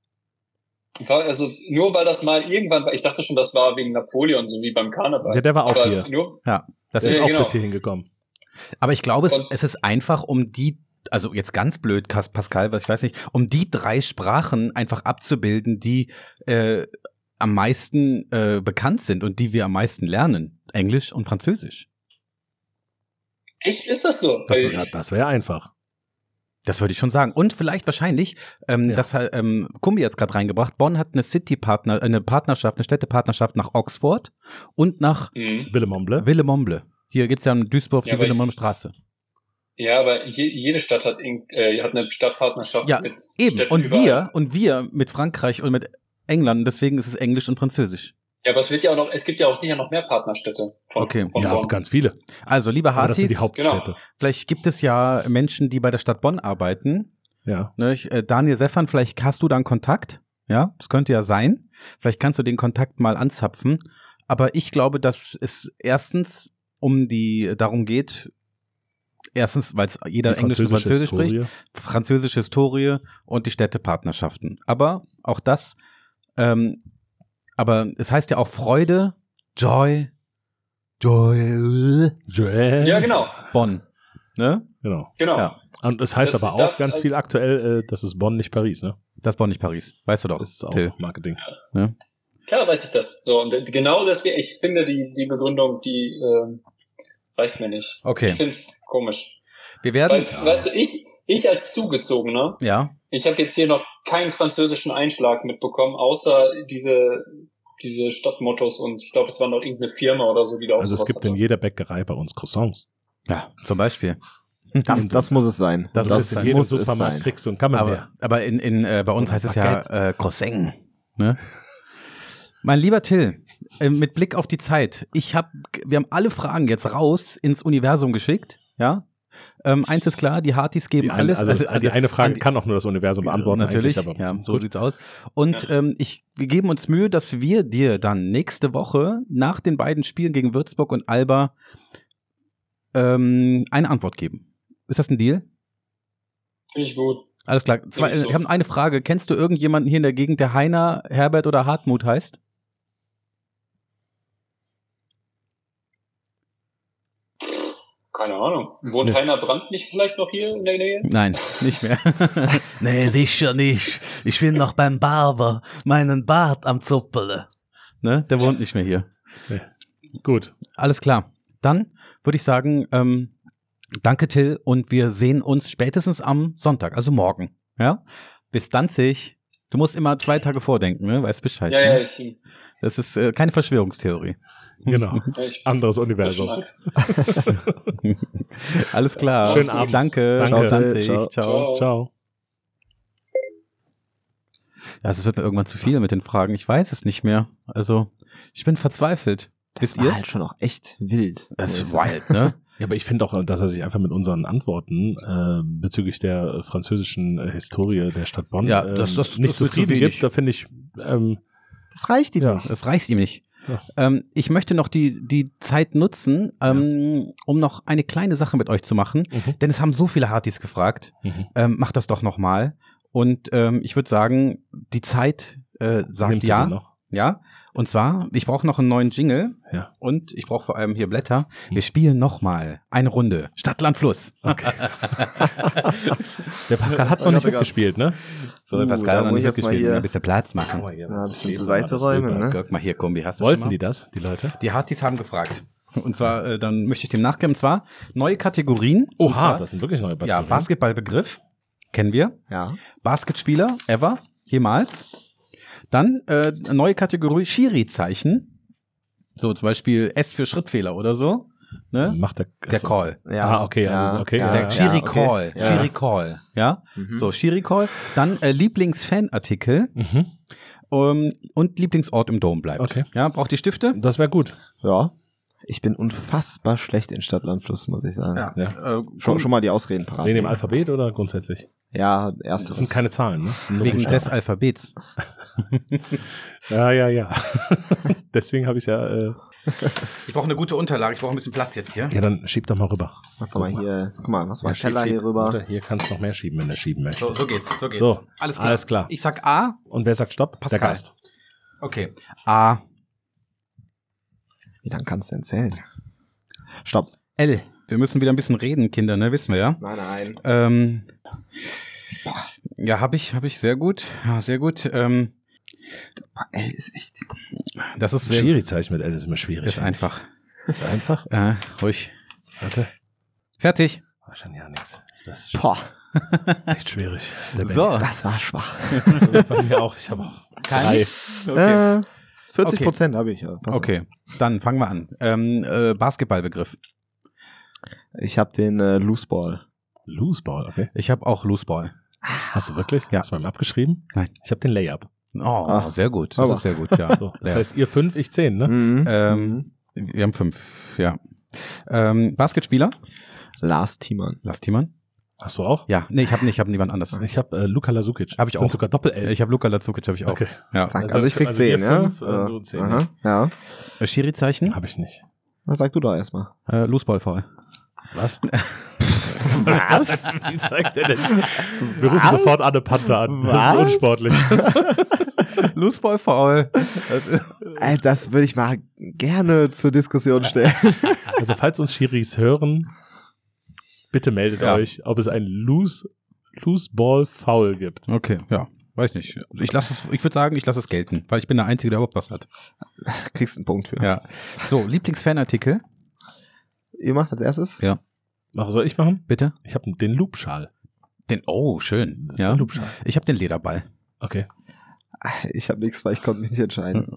F: nur weil das mal irgendwann war, ich dachte schon, das war wegen Napoleon, so wie beim Karneval.
A: Ja, der war auch
F: aber
A: hier.
F: Nur,
B: Ja, das
A: Der
B: ist
A: ist
F: Ja,
A: auch
F: genau.
A: bis hierhin gekommen.
B: Aber ich glaube,
F: Und-
B: es ist einfach also jetzt ganz blöd, Pascal, ich weiß nicht, um die 3 Sprachen einfach abzubilden, die am meisten bekannt sind und die wir am meisten lernen. Englisch und Französisch.
F: echt, ist das so?
A: Das wäre einfach.
B: Das würde ich schon sagen. Und vielleicht wahrscheinlich, das hat Kumbi jetzt gerade reingebracht, Bonn hat eine eine Städtepartnerschaft nach Oxford und nach
A: Willemombla.
B: Willemombla. Hier gibt's ja in Duisburg
F: Ja,
B: die
F: aber
B: Willemombla Straße.
F: Ja, aber jede Stadt hat eine Stadtpartnerschaft
B: Ja,
F: mit
B: eben.
F: Städten
B: Und
F: überall.
B: wir mit Frankreich und mit England, deswegen ist es Englisch und Französisch.
F: Ja, aber es gibt ja auch sicher noch mehr Partnerstädte von
B: Okay.
F: von
A: Ja,
F: Bonn.
A: ganz viele.
B: Also, liebe
A: Aber das sind
B: Hartis,
A: die Hauptstädte.
B: vielleicht gibt es ja Menschen, die bei der Stadt Bonn arbeiten.
A: Ja.
B: Ne, Daniel Seffern, vielleicht hast du da einen Kontakt. Ja, das könnte ja sein. Vielleicht kannst du den Kontakt mal anzapfen. Aber ich glaube, dass es erstens darum geht, weil jeder
A: Die
B: Englisch und Französisch
A: Historie.
B: spricht, französische Historie und die Städtepartnerschaften. Aber auch das, aber es heißt ja auch Freude, Joy,
A: Joel.
F: Ja, genau.
B: Bonn. Ne?
A: Genau.
F: Genau.
B: Ja.
A: Und es heißt
F: Das-
A: aber auch
F: das-
A: ganz viel aktuell, das ist Bonn, nicht Paris, ne?
B: Das Bonn, nicht Paris. Weißt du doch,
A: Das ist auch
B: Till.
A: Marketing.
F: Klar weiß ich das. So, und genau deswegen, ich finde die Begründung, die reicht mir nicht.
B: Okay.
F: Ich find's komisch.
B: Wir werden,
F: Weißt du, ich als Zugezogener,
B: ja,
F: ich habe jetzt hier noch keinen französischen Einschlag mitbekommen, außer diese Stadtmottos und ich glaube, es war noch irgendeine Firma oder so, die da auch
A: Also es
F: sowas
A: gibt in
F: hatte.
A: jeder Bäckerei bei uns Croissants.
B: ja, zum Beispiel.
C: Das muss es sein.
A: Das ist in jedem
C: muss es
A: Supermarkt
C: sein.
A: kriegst du ein Camembert.
B: Aber bei uns
A: Oder
B: heißt es
A: Baguette.
B: ja Croissant. Ne? Mein lieber Till, mit Blick auf die Zeit, wir haben alle Fragen jetzt raus ins Universum geschickt, ja. Eins ist klar, die Hartis geben alles.
A: Die eine Frage
B: an-
A: kann auch nur das Universum beantworten.
B: Natürlich,
A: eigentlich, aber
B: ja, so
A: gut.
B: sieht's aus. Und wir geben uns Mühe, dass wir dir dann nächste Woche nach den beiden Spielen gegen Würzburg und Alba eine Antwort geben. Ist das ein Deal?
F: Finde ich gut.
B: Alles klar.
F: so.
B: Ich habe eine Frage. Kennst du irgendjemanden hier in der Gegend, der Heiner, Herbert oder Hartmut heißt?
F: Keine Ahnung. Wohnt Heiner Brandt nicht vielleicht noch hier in der Nähe?
B: Nein, nicht mehr. Nee, sicher nicht. Ich bin noch beim Barber, meinen Bart am Zuppele. Ne? Der wohnt nicht mehr hier.
A: Gut.
B: Alles klar. Dann würde ich sagen, danke Till und wir sehen uns spätestens am Sonntag, also morgen. Ja? Bis dann, du musst immer 2 Tage vordenken, ne? Weißt Bescheid.
F: Ja,
B: ne?
F: ich
B: Das ist keine Verschwörungstheorie.
A: Genau.
F: ich
A: Anderes
F: hab
A: Universum.
F: schon Angst.
B: Alles klar.
A: Schönen Abend.
B: Danke.
A: Danke.
B: Bis dann,
C: Ciao.
B: Ciao.
A: Ciao.
B: Ja, es wird mir irgendwann zu viel mit den Fragen. Ich weiß es nicht mehr. Also, ich bin verzweifelt. Wisst
C: war
B: ihr?
C: halt schon auch echt wild.
B: Das ist wild, ne?
A: Ja, aber ich finde auch, dass er sich einfach mit unseren Antworten bezüglich der französischen Historie der Stadt Bonn
B: Ja, das
A: nicht
B: wird
A: zufrieden
B: zu wenig.
A: gibt. Da finde ich,
C: Das reicht ihm nicht.
B: Das reicht ihm nicht. Ich möchte noch die Zeit nutzen, um noch eine kleine Sache mit euch zu machen, denn es haben so viele Hartis gefragt. Macht das doch nochmal. Und ich würde sagen, die Zeit sagt
A: nimmst du
B: ja.
A: den noch?
B: Ja, und zwar, ich brauche noch einen neuen Jingle
A: Ja.
B: und ich brauche vor allem hier Blätter. Wir spielen nochmal eine Runde Stadt, Land, Fluss.
A: Okay. Der Pascal hat noch nicht mitgespielt, ne?
B: So, Pascal
C: da
B: hat noch
C: muss
B: nicht
C: ich jetzt mal
B: mitgespielt,
C: hier-
B: ein bisschen Platz machen.
C: Ja, ein bisschen zur Seite räumen, ne?
B: Guck mal hier, Kombi, hast du
A: Wollten
B: schon mal?
A: die das, die Leute?
B: Die Hartis haben gefragt. Und zwar, dann möchte ich dem nachgeben, und zwar neue Kategorien. Und
A: Oha,
B: zwar,
A: das sind wirklich neue
B: ja,
A: Batterien.
B: Basketballbegriff, kennen wir.
C: Ja.
B: Basketspieler, ever, jemals. Dann eine neue Kategorie, Schiri-Zeichen. So, zum Beispiel S für Schrittfehler oder so. Ne?
A: Macht der
B: Call.
C: Ja.
A: Ah, okay, also, okay.
C: Ja.
B: Der Schiri
C: okay.
B: Call.
C: Ja.
B: Schiri Call. Ja. So, Schiri Call. Dann Lieblingsfanartikel. Und Lieblingsort im Dom bleibt.
A: Okay.
B: Ja, braucht ihr Stifte?
A: Das wäre gut.
C: Ja. Ich bin unfassbar schlecht in Stadt-Land-Fluss, muss ich sagen.
A: Ja.
C: Schon mal die Ausreden parat.
A: Wegen dem Alphabet oder grundsätzlich?
C: Ja,
A: Das
C: erstes.
A: sind keine Zahlen, ne? Das sind nur
B: Wegen
A: Buchstaben.
B: des Alphabets.
A: Ja. Deswegen habe ich ja.
B: Ich brauche eine gute Unterlage. Ich brauche ein bisschen Platz jetzt hier.
A: Ja, dann schieb doch mal rüber.
C: Mach doch mal hier, guck mal, was war
A: Ja,
C: Teller
A: schieb.
C: hier rüber?
A: Warte, hier kannst du noch mehr schieben, wenn du schieben möchtest.
B: So geht's. So geht's.
A: So,
B: Alles klar. Ich sag A.
A: Und wer sagt Stopp?
B: Pascal.
A: Der Gast.
B: Okay. A.
C: Wie lang kannst du denn zählen? Stopp.
B: L. Wir müssen wieder ein bisschen reden, Kinder, ne? Wissen wir ja.
C: Nein.
B: Ja, hab ich. Sehr gut. Ja, sehr gut.
C: L ist echt.
B: Das ist sehr
A: Schiri-Zeichen mit L ist immer schwierig.
B: Ist einfach.
A: Ist einfach?
B: Ruhig.
A: Warte.
B: Fertig.
A: Wahrscheinlich ja nichts. Das ist
C: Boah,
A: echt schwierig. Der
B: So.
C: das war schwach.
A: Benny. Bei mir auch. Ich habe auch 3.
B: Okay.
C: 40% habe ich. Ja. Passt.
B: Okay. Dann fangen wir an. Basketballbegriff.
C: Ich habe den Looseball.
A: Looseball, okay.
B: Ich habe auch Looseball.
A: Hast du wirklich?
B: Ja.
A: Hast du mal abgeschrieben?
B: Nein.
A: Ich habe den Layup.
B: Oh, sehr gut. Das
C: Aber-
B: ist sehr gut, ja.
A: So, das
B: Ja.
A: heißt, ihr 5, ich 10, ne?
C: Mhm.
B: Wir haben 5, ja. Basketspieler?
C: Lars Thiemann.
B: Lars Thiemann?
A: Hast du auch?
B: Ja, nee, ich habe niemand anders.
A: Ich habe Luka Lasukic.
B: Hab ich
A: Sind
B: auch.
A: sogar Doppel-L.
B: Ich habe Luka Lazukic, habe ich auch.
A: Okay.
B: Ja.
C: Zack, also ich krieg
A: also
C: 10,
A: wir
C: ja?
A: 5, du 10.
C: Aha, ja.
B: Schiri-Zeichen?
A: Habe ich nicht.
C: Was sag du da erstmal?
B: Looseball-Foul.
A: Was? Was? Wie zeigt er denn? Wir rufen sofort Anne Panther an. Das ist unsportlich.
B: Looseball-Foul.
C: Das würde ich mal gerne zur Diskussion stellen.
A: Also falls uns Schiris hören, bitte meldet
B: Ja.
A: euch, ob es ein Loose-Ball-Foul gibt.
B: Okay, ja. Weiß nicht. Also ich würde sagen, ich lasse es gelten, weil ich bin der Einzige, der überhaupt was hat.
C: Kriegst einen Punkt für.
B: Ja. So, Lieblingsfanartikel?
C: Ihr macht als erstes?
B: Ja.
A: Soll ich machen?
B: Bitte?
A: Ich habe den Loop-Schal.
B: Oh, schön.
A: Das ist
B: Ja.
A: der Loop-Schal.
B: Ich habe den Lederball.
A: Okay.
C: Ich habe nichts, weil ich konnte mich nicht entscheiden.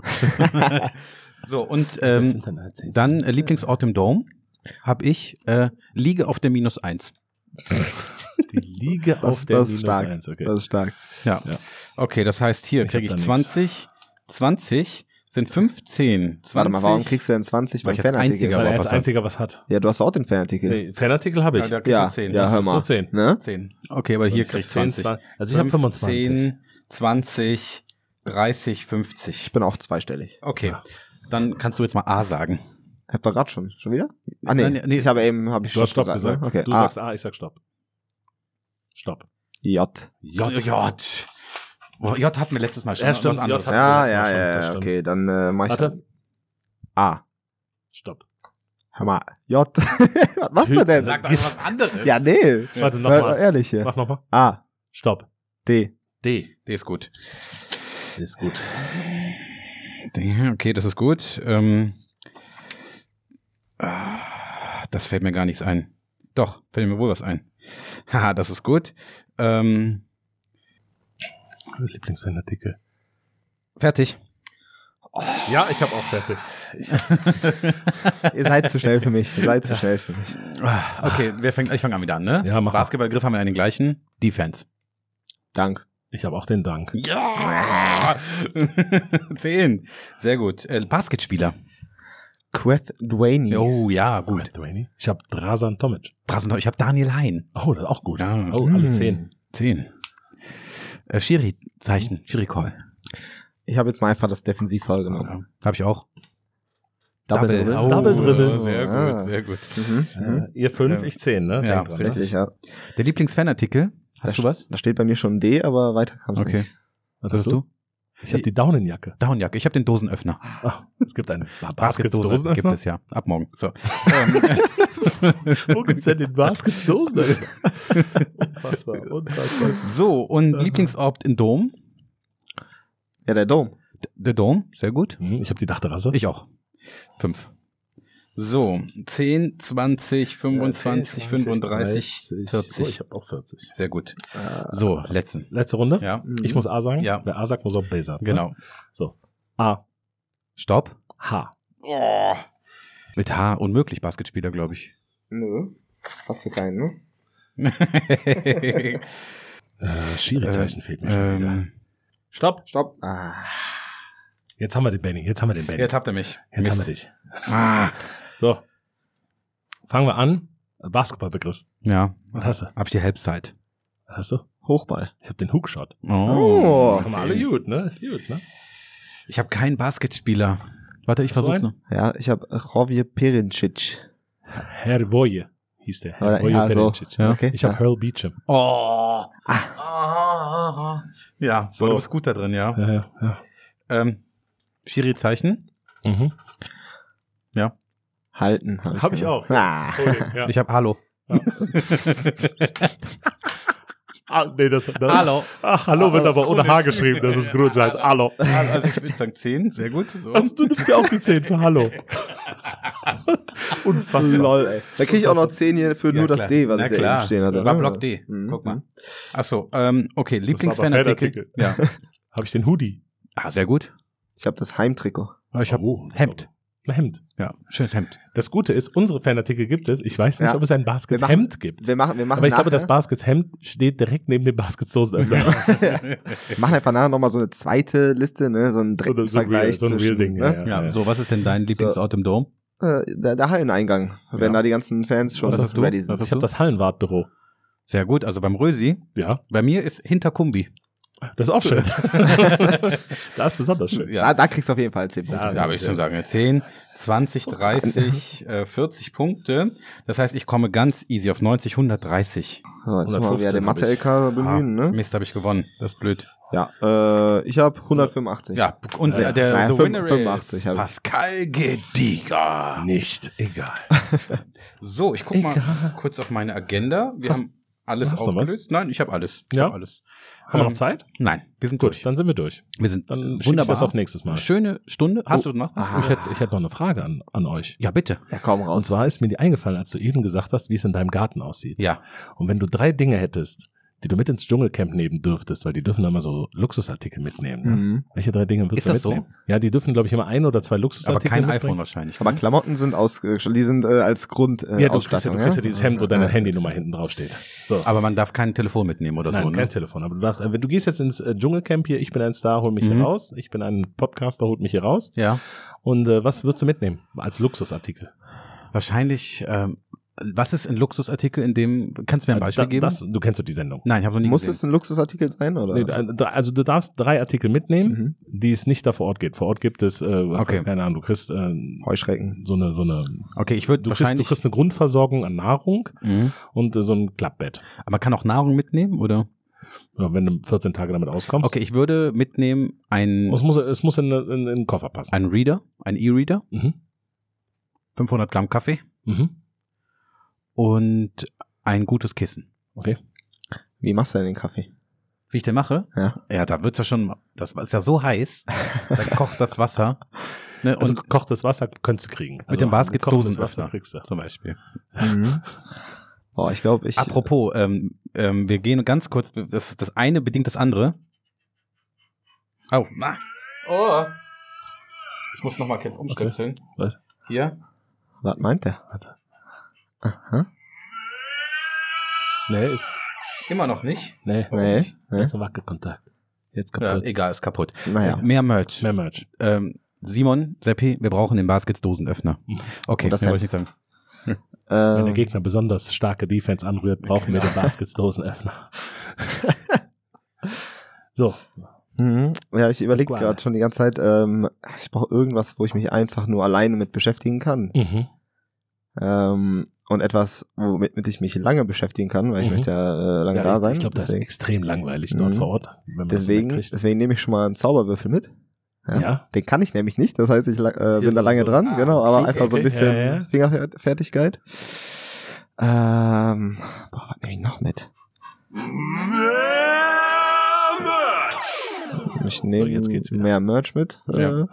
B: So, und
A: Das sind dann halt 10.
B: dann Lieblingsort im Dome habe ich Liege auf der -1.
A: Die Liege auf der
C: Das ist stark.
A: -1. Okay.
C: Das ist stark.
B: Ja.
A: Ja.
B: Okay, das heißt, hier
A: Ich
B: kriege
A: hab
B: ich
A: da nix.
B: 20 sind 15. 20.
C: Warte mal, warum kriegst du denn 20
B: Weil
C: beim
B: ich als
C: Fanartikel?
B: Einziger
A: Weil er
B: was
A: als
B: hat.
A: Einziger was hat.
C: Ja, du hast auch den Fanartikel.
A: Nee, Fanartikel habe ich.
B: Ja, da krieg
C: Ja,
B: ich 10.
C: ja,
A: Das
C: hör
A: ist
C: mal.
A: so 10.
C: Ne?
B: 10. Okay, aber hier
A: Ich
B: krieg ich
A: hab 10,
B: 20.
A: also ich hab 25.
B: 10, 20, 30, 50.
C: Ich bin auch zweistellig.
B: Okay, dann kannst du jetzt mal A sagen.
C: Habt ihr gerade schon wieder? Ah, nee.
B: Nein, nee.
C: Ich habe eben,
A: Du hast Stopp gesagt.
C: Ne? Okay.
A: Du
C: A.
A: sagst A, ich sag Stopp. Stopp.
C: J.
B: J. Oh, J hatten wir letztes Mal schon.
A: Ja, stimmt,
B: was anderes.
A: J hat-
C: Ja,
A: das war schon,
C: ja,
A: das
C: ja,
A: stimmt.
C: okay, dann mach ich
A: Warte.
C: A.
A: Stopp.
C: Hör mal, J. Was machst du denn?
B: Sag doch was anderes.
C: Ja, nee.
A: Warte,
C: Mal
A: nochmal.
C: ehrlich hier.
A: Mach nochmal.
C: A.
A: Stopp.
C: D.
A: D.
B: Der ist gut.
A: Ist gut.
B: Okay, das ist gut. Das fällt mir gar nichts ein. Doch, fällt mir wohl was ein. Haha, das ist gut.
A: Lieblingsfanartikel.
B: Fertig.
A: Ja, ich habe auch fertig.
C: Ihr seid zu schnell für mich.
B: Okay, ich fange an wieder an, ne?
A: Ja, mach mal.
B: Basketballgriff haben wir einen gleichen. Defense.
C: Dank.
A: Ich habe auch den Dank.
B: Ja! 10. Sehr gut. Basketspieler.
C: Queth Dwayne.
B: Oh ja, gut.
A: Dwayne. Ich habe Drasan Tomic.
B: Ich habe Daniel Hein.
A: Oh, das ist auch gut.
B: Ja.
A: Oh, alle 10.
B: 10. Schiri-Zeichen. Schiri-Call.
C: Ich habe jetzt mal einfach das Defensivfoul genommen.
B: Habe ich auch.
C: Double Dribble.
B: Oh,
A: Double Dribble.
B: Sehr gut, sehr gut.
A: Ihr 5, ich 10, ne?
B: Ja,
A: Denkt dran.
C: Richtig, ja.
B: Der Lieblingsfanartikel. Hast du was?
C: Da steht bei mir schon D, aber weiter kam es
B: Okay.
C: nicht.
A: Was hast du? Ich habe die Daunenjacke.
B: Downjacke. Ich habe den Dosenöffner.
A: Ach, es gibt einen
B: Basketdosenöffner gibt es ja. Ab morgen. So.
A: Wo gibt's denn den Basketsdosenöffner? Unfassbar.
B: So, und Lieblingsort in Dom?
C: Ja, der Dome.
B: Der Dom, sehr gut.
A: Ich habe die Dachterrasse.
B: Ich auch. 5. So, 10, 20, 25, 35, 40.
A: Oh, ich habe auch 40.
B: Sehr gut. So, letzten.
A: Letzte Runde.
B: Ja,
A: Ich muss A sagen.
B: Ja.
A: Wer A sagt, muss auch B sagen.
B: genau.
A: Ne? So. A.
B: Stopp.
A: H.
B: Mit H unmöglich Basketspieler, glaube ich.
C: Nö. Hast du keinen, ne?
A: Schiri-Zeichen fehlt mir schon wieder.
B: Stopp.
C: Stopp.
A: Jetzt haben wir den Benny.
B: Jetzt habt ihr mich.
A: Jetzt haben wir dich.
B: Ah.
A: So. Fangen wir an. Basketballbegriff.
B: Ja.
A: Was hast du?
B: Hab ich die Halbzeit.
A: Was hast du?
C: Hochball.
A: Ich habe den Hookshot.
C: Oh.
A: Kann man alle gut, ne? Ist gut, ne?
B: Ich habe keinen Basketspieler. Warte, ich
A: Hast du
B: versuch's noch.
A: einen?
C: Ja, ich habe Rovje Perincic.
A: Hervoje hieß der.
C: Oder-
A: Hervoje
C: ja, so.
A: Perincic.
B: Ja.
C: Okay.
A: Ich habe Earl Beecham.
B: Oh. Ja, so.
A: So.
B: Du bist gut da drin, ja.
A: Ja.
B: Schiri-Zeichen.
A: Mhm.
B: Ja.
C: Halten.
A: Hab ich auch.
C: Ah.
A: Okay, ja.
B: Ich habe Hallo.
A: Nee, das
B: Hallo.
A: Ach, Hallo wird aber ohne H geschrieben. Das ist gut. Das heißt Hallo.
B: Also ich würde sagen 10, sehr gut. So.
A: Also du nimmst ja auch die 10 für Hallo. Unfassbar.
C: Lol, ey. Da krieg ich auch noch 10 hier für nur das
B: klar.
C: D, was
B: Na
C: ich da
B: klar.
C: eben stehen hatte.
B: War
C: ne?
B: Block D.
C: Mhm.
B: Guck mal. Achso, okay,
A: Das
B: Lieblingsfanartikel.
A: war aber
B: Ja.
A: Habe ich den Hoodie?
B: Ah, sehr gut.
C: Ich habe das Heimtrikot.
B: Ich habe
A: Oh,
B: Hemd.
A: Ein Hemd.
B: Ja, schönes Hemd.
A: Das Gute ist, unsere Fanartikel gibt es. Ich weiß nicht,
C: Ja.
A: ob es ein Baskets-Hemd gibt.
C: Wir machen
A: Aber ich glaube, das
C: nachher-
A: Baskets-Hemd steht direkt neben dem Baskets-Dosenöffner.
C: wir machen einfach nachher nochmal so eine zweite Liste, ne, so einen direkten
A: So ein
C: Vergleich
A: Real
C: zwischen,
A: Ding.
C: ne?
B: Ja, so, was ist denn dein Lieblingsort im Dom?
C: Der Halleneingang, wenn
B: Ja.
C: da die ganzen Fans schon
B: Was hast du?
C: ready
B: Was
C: sind.
A: Ich habe das Hallenwartbüro.
B: Sehr gut, also beim Rösi.
A: Ja,
B: Bei mir ist Hinterkumbi.
A: das ist auch schön. Das ist besonders schön.
C: Da kriegst du auf jeden Fall 10 Punkte.
B: Ja, aber ich schon sagen, 10, 20, 30, 40 Punkte. Das heißt, ich komme ganz easy auf 90, 130.
C: So, jetzt mal wieder
A: 115
C: den Mathe-LK bemühen, ne?
B: Mist, habe ich gewonnen. Das ist blöd.
C: Ja, ich habe 185.
B: Ja, und
C: Ja,
B: der
C: ja,
B: the winner
C: 85
B: ist
C: hab ich.
B: Pascal Gedieger.
A: Nicht egal.
B: So, ich guck mal kurz auf meine Agenda. Wir haben alles
A: hast du noch
B: aufgelöst. Nein, ich habe alles. Ich
A: Ja?
B: hab alles.
A: Haben wir noch Zeit?
B: Nein, wir sind
A: Gut,
B: durch.
A: dann sind wir durch.
B: Wir sind
A: Dann schiebe ich
B: wunderbar.
A: das auf nächstes Mal.
B: Schöne Stunde. Hast du noch?
A: Ich hätte noch eine Frage an euch.
B: Ja, bitte.
C: Ja, komm
A: Und
C: raus.
A: zwar ist mir die eingefallen, als du eben gesagt hast, wie es in deinem Garten aussieht.
B: Ja.
A: Und wenn du 3 Dinge hättest, die du mit ins Dschungelcamp nehmen dürftest, weil die dürfen da immer so Luxusartikel mitnehmen. Ne?
C: Mhm.
A: Welche 3 Dinge würdest
B: Ist
A: du
B: das so?
A: mitnehmen? Ja, die dürfen, glaube ich, immer 1 oder 2
B: Aber
A: Luxusartikel
B: kein
A: mitbringen.
B: iPhone wahrscheinlich.
C: Aber
B: ne?
C: Klamotten sind die sind als Grund
A: Ja, du kriegst ja
C: Ausstattung,
A: dieses Hemd, wo deine Handynummer hinten drauf steht. So.
B: Aber man darf kein Telefon mitnehmen oder
A: Nein,
B: so, ne?
A: kein Telefon. Aber du darfst, wenn du gehst jetzt ins Dschungelcamp hier, ich bin ein Star, hol mich hier raus. Ich bin ein Podcaster, holt mich hier raus.
B: Ja.
A: Und was würdest du mitnehmen als Luxusartikel?
B: Wahrscheinlich, was ist ein Luxusartikel, in dem, kannst du mir ein Beispiel geben?
A: Du kennst doch die Sendung.
B: Nein, ich habe noch nie
C: Muss
B: gesehen.
C: es ein Luxusartikel sein, oder?
A: Nee, also du darfst 3 Artikel mitnehmen, die es nicht da vor Ort gibt. Vor Ort gibt es,
B: Okay.
A: keine Ahnung, du kriegst
C: Heuschrecken.
A: so eine,
B: Okay, ich würde
A: du
B: wahrscheinlich,
A: kriegst eine Grundversorgung an Nahrung
B: Mhm.
A: und so ein Klappbett.
B: aber man kann auch Nahrung mitnehmen, oder?
A: Ja, wenn du 14 Tage damit auskommst.
B: Okay, ich würde mitnehmen
A: Es muss in den Koffer passen.
B: ein Reader, ein E-Reader,
A: Mhm.
B: 500 Gramm Kaffee
A: Mhm.
B: und ein gutes Kissen.
A: Okay.
C: Wie machst du denn den Kaffee?
B: Wie ich den mache?
C: Ja.
B: Ja, da wird's ja schon, das ist ja so heiß, da kocht das Wasser. Ne,
A: Also
B: und
A: gekochtes Wasser könntest du kriegen.
B: mit dem Baskets
A: gekochtes Wasser
B: Dosenöffner
A: kriegst du.
B: zum Beispiel.
C: Boah, ich glaube,
B: Apropos, wir gehen ganz kurz, das eine bedingt das andere. Oh, ich muss noch mal kurz umstöpseln.
A: Was?
B: Hier.
C: Was meint der?
A: Warte.
C: Aha.
A: Nee, ist.
B: Immer noch nicht.
A: Nee.
C: Nee.
A: Jetzt ein Wackelkontakt. Jetzt
B: Ja,
A: kaputt.
B: egal, ist kaputt.
C: Naja.
B: Mehr Merch.
A: Mehr Merch.
B: Simon, Seppi, wir brauchen den Baskets Dosenöffner. Okay,
C: Und das
B: mehr wollte ich nicht sagen.
A: Wenn der Gegner besonders starke Defense anrührt, brauchen wir den Baskets-Dosenöffner. So.
C: Ja, ich überlege
A: Squad.
C: gerade schon die ganze Zeit, ich brauche irgendwas, wo ich mich einfach nur alleine mit beschäftigen kann. Und etwas, womit ich mich lange beschäftigen kann, weil ich möchte ja lange da sein.
A: Ich glaube, das ist extrem langweilig dort vor Ort. Wenn man
C: Deswegen,
A: das so mitkriegt.
C: deswegen nehme ich schon mal einen Zauberwürfel mit.
A: Ja.
C: Den kann ich nämlich nicht, das heißt, ich bin da lange
A: so.
C: dran, genau, aber
A: okay,
C: einfach so ein bisschen
A: ja.
C: Fingerfertigkeit. Boah, was nehme ich noch mit? Ich nehme
A: jetzt geht's wieder.
C: mehr Merch mit.
B: Ja.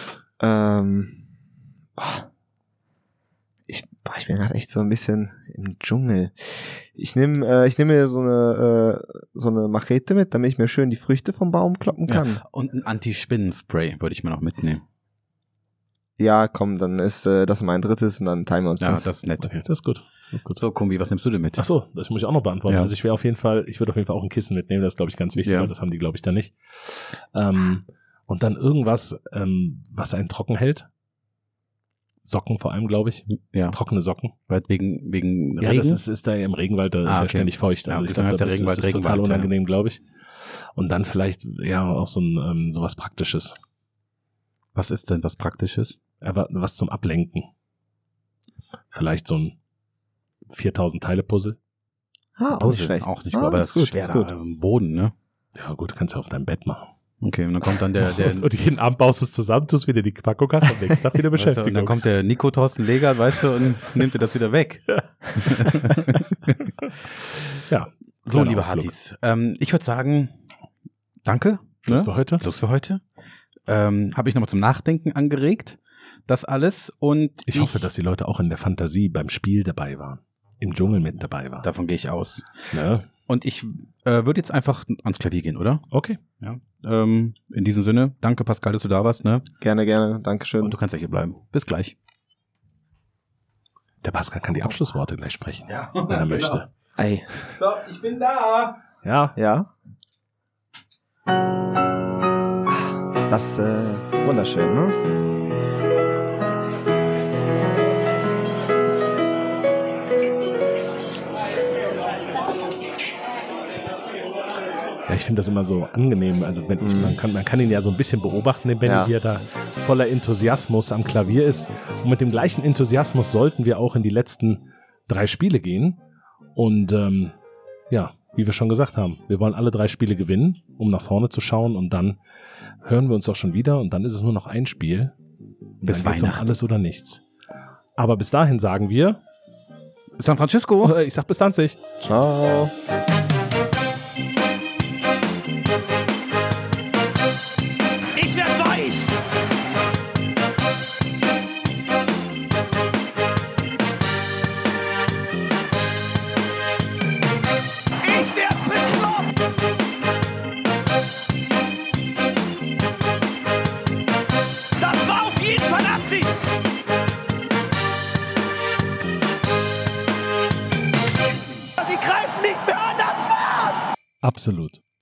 C: Ich bin gerade echt so ein bisschen im Dschungel. Ich nehme mir so eine Machete mit, damit ich mir schön die Früchte vom Baum kloppen kann.
B: Ja. Und ein Anti-Spinnen-Spray würde ich mir noch mitnehmen.
C: Ja, komm, dann ist das mein drittes und dann teilen wir uns
B: Ja,
C: das.
B: das ist nett.
A: Okay, das ist gut. Das ist gut.
B: So, Kumbi, was nimmst du denn mit?
A: Ach so, das muss ich auch noch beantworten.
B: Ja.
A: Also ich würde auf jeden Fall auch ein Kissen mitnehmen, das ist, glaube ich, ganz wichtig,
B: Ja.
A: weil das haben die, glaube ich, da nicht. Und dann irgendwas, was einen trocken hält. Socken vor allem, glaube ich.
B: Ja,
A: Trockene Socken.
B: weil wegen
A: Ja,
B: Regen.
A: das ist da im Regenwald, da ist ja
B: okay.
A: ständig feucht.
B: Ja,
A: Also ich
B: deswegen
A: glaube,
B: heißt der
A: das
B: Regenwald
A: ist total
B: Regenwald, ja.
A: unangenehm, glaube ich. Und dann vielleicht, ja, auch so ein sowas Praktisches.
B: Was ist denn was Praktisches?
A: Aber was zum Ablenken. Vielleicht so ein 4000 Teile Puzzle.
C: Auch nicht schlecht.
B: Auch nicht gut, aber das ist schwer
C: gut.
B: da im Boden, ne?
A: Ja gut, kannst du auf deinem Bett machen.
B: Okay, und dann kommt dann der
A: Und jeden Abend baust du es zusammen, tust wieder die Packung, hast am nächsten Tag wieder
B: weißt du, und
A: Beschäftigung.
B: dann kommt der Nico Thorsten Legert, weißt du, und nimmt dir das wieder weg.
A: Ja.
B: So,
A: kleiner
B: liebe
A: Ausflug.
B: Hattis, ich würde sagen, danke.
A: Schluss
B: ne?
A: für heute.
B: Schluss für heute. Habe ich nochmal zum Nachdenken angeregt, das alles. Und
A: Ich hoffe, dass die Leute auch in der Fantasie beim Spiel dabei waren. Im Dschungel mit dabei waren.
B: davon gehe ich aus.
A: Ne?
B: Und ich würde jetzt einfach ans Klavier gehen, oder?
A: Okay.
B: Ja. In diesem Sinne, danke Pascal, dass du da warst, ne?
C: Gerne, gerne. Dankeschön.
B: Und du kannst ja hier bleiben. Bis gleich.
A: Der Pascal kann die Abschlussworte gleich sprechen, wenn er möchte.
C: Ei.
B: So, ich bin da.
A: Ja.
C: Ja. Das ist wunderschön, ne?
A: Ja, ich finde das immer so angenehm. Also wenn man kann ihn ja so ein bisschen beobachten, den Benny,
C: Ja.
A: wie er da voller Enthusiasmus am Klavier ist. Und mit dem gleichen Enthusiasmus sollten wir auch in die letzten 3 Spiele gehen. Und ja, wie wir schon gesagt haben, wir wollen alle 3 Spiele gewinnen, um nach vorne zu schauen. Und dann hören wir uns auch schon wieder. Und dann ist es nur noch ein Spiel. Und
B: Bis
A: dann geht's um
B: Weihnachten.
A: alles oder nichts. Aber bis dahin sagen wir,
B: San Francisco.
A: ich sag bis dann.
C: Ciao.
G: Ich werd weich! Ich werd bekloppt! Das war auf jeden Fall Absicht! Sie greifen nicht mehr an, das war's!
A: Absolut.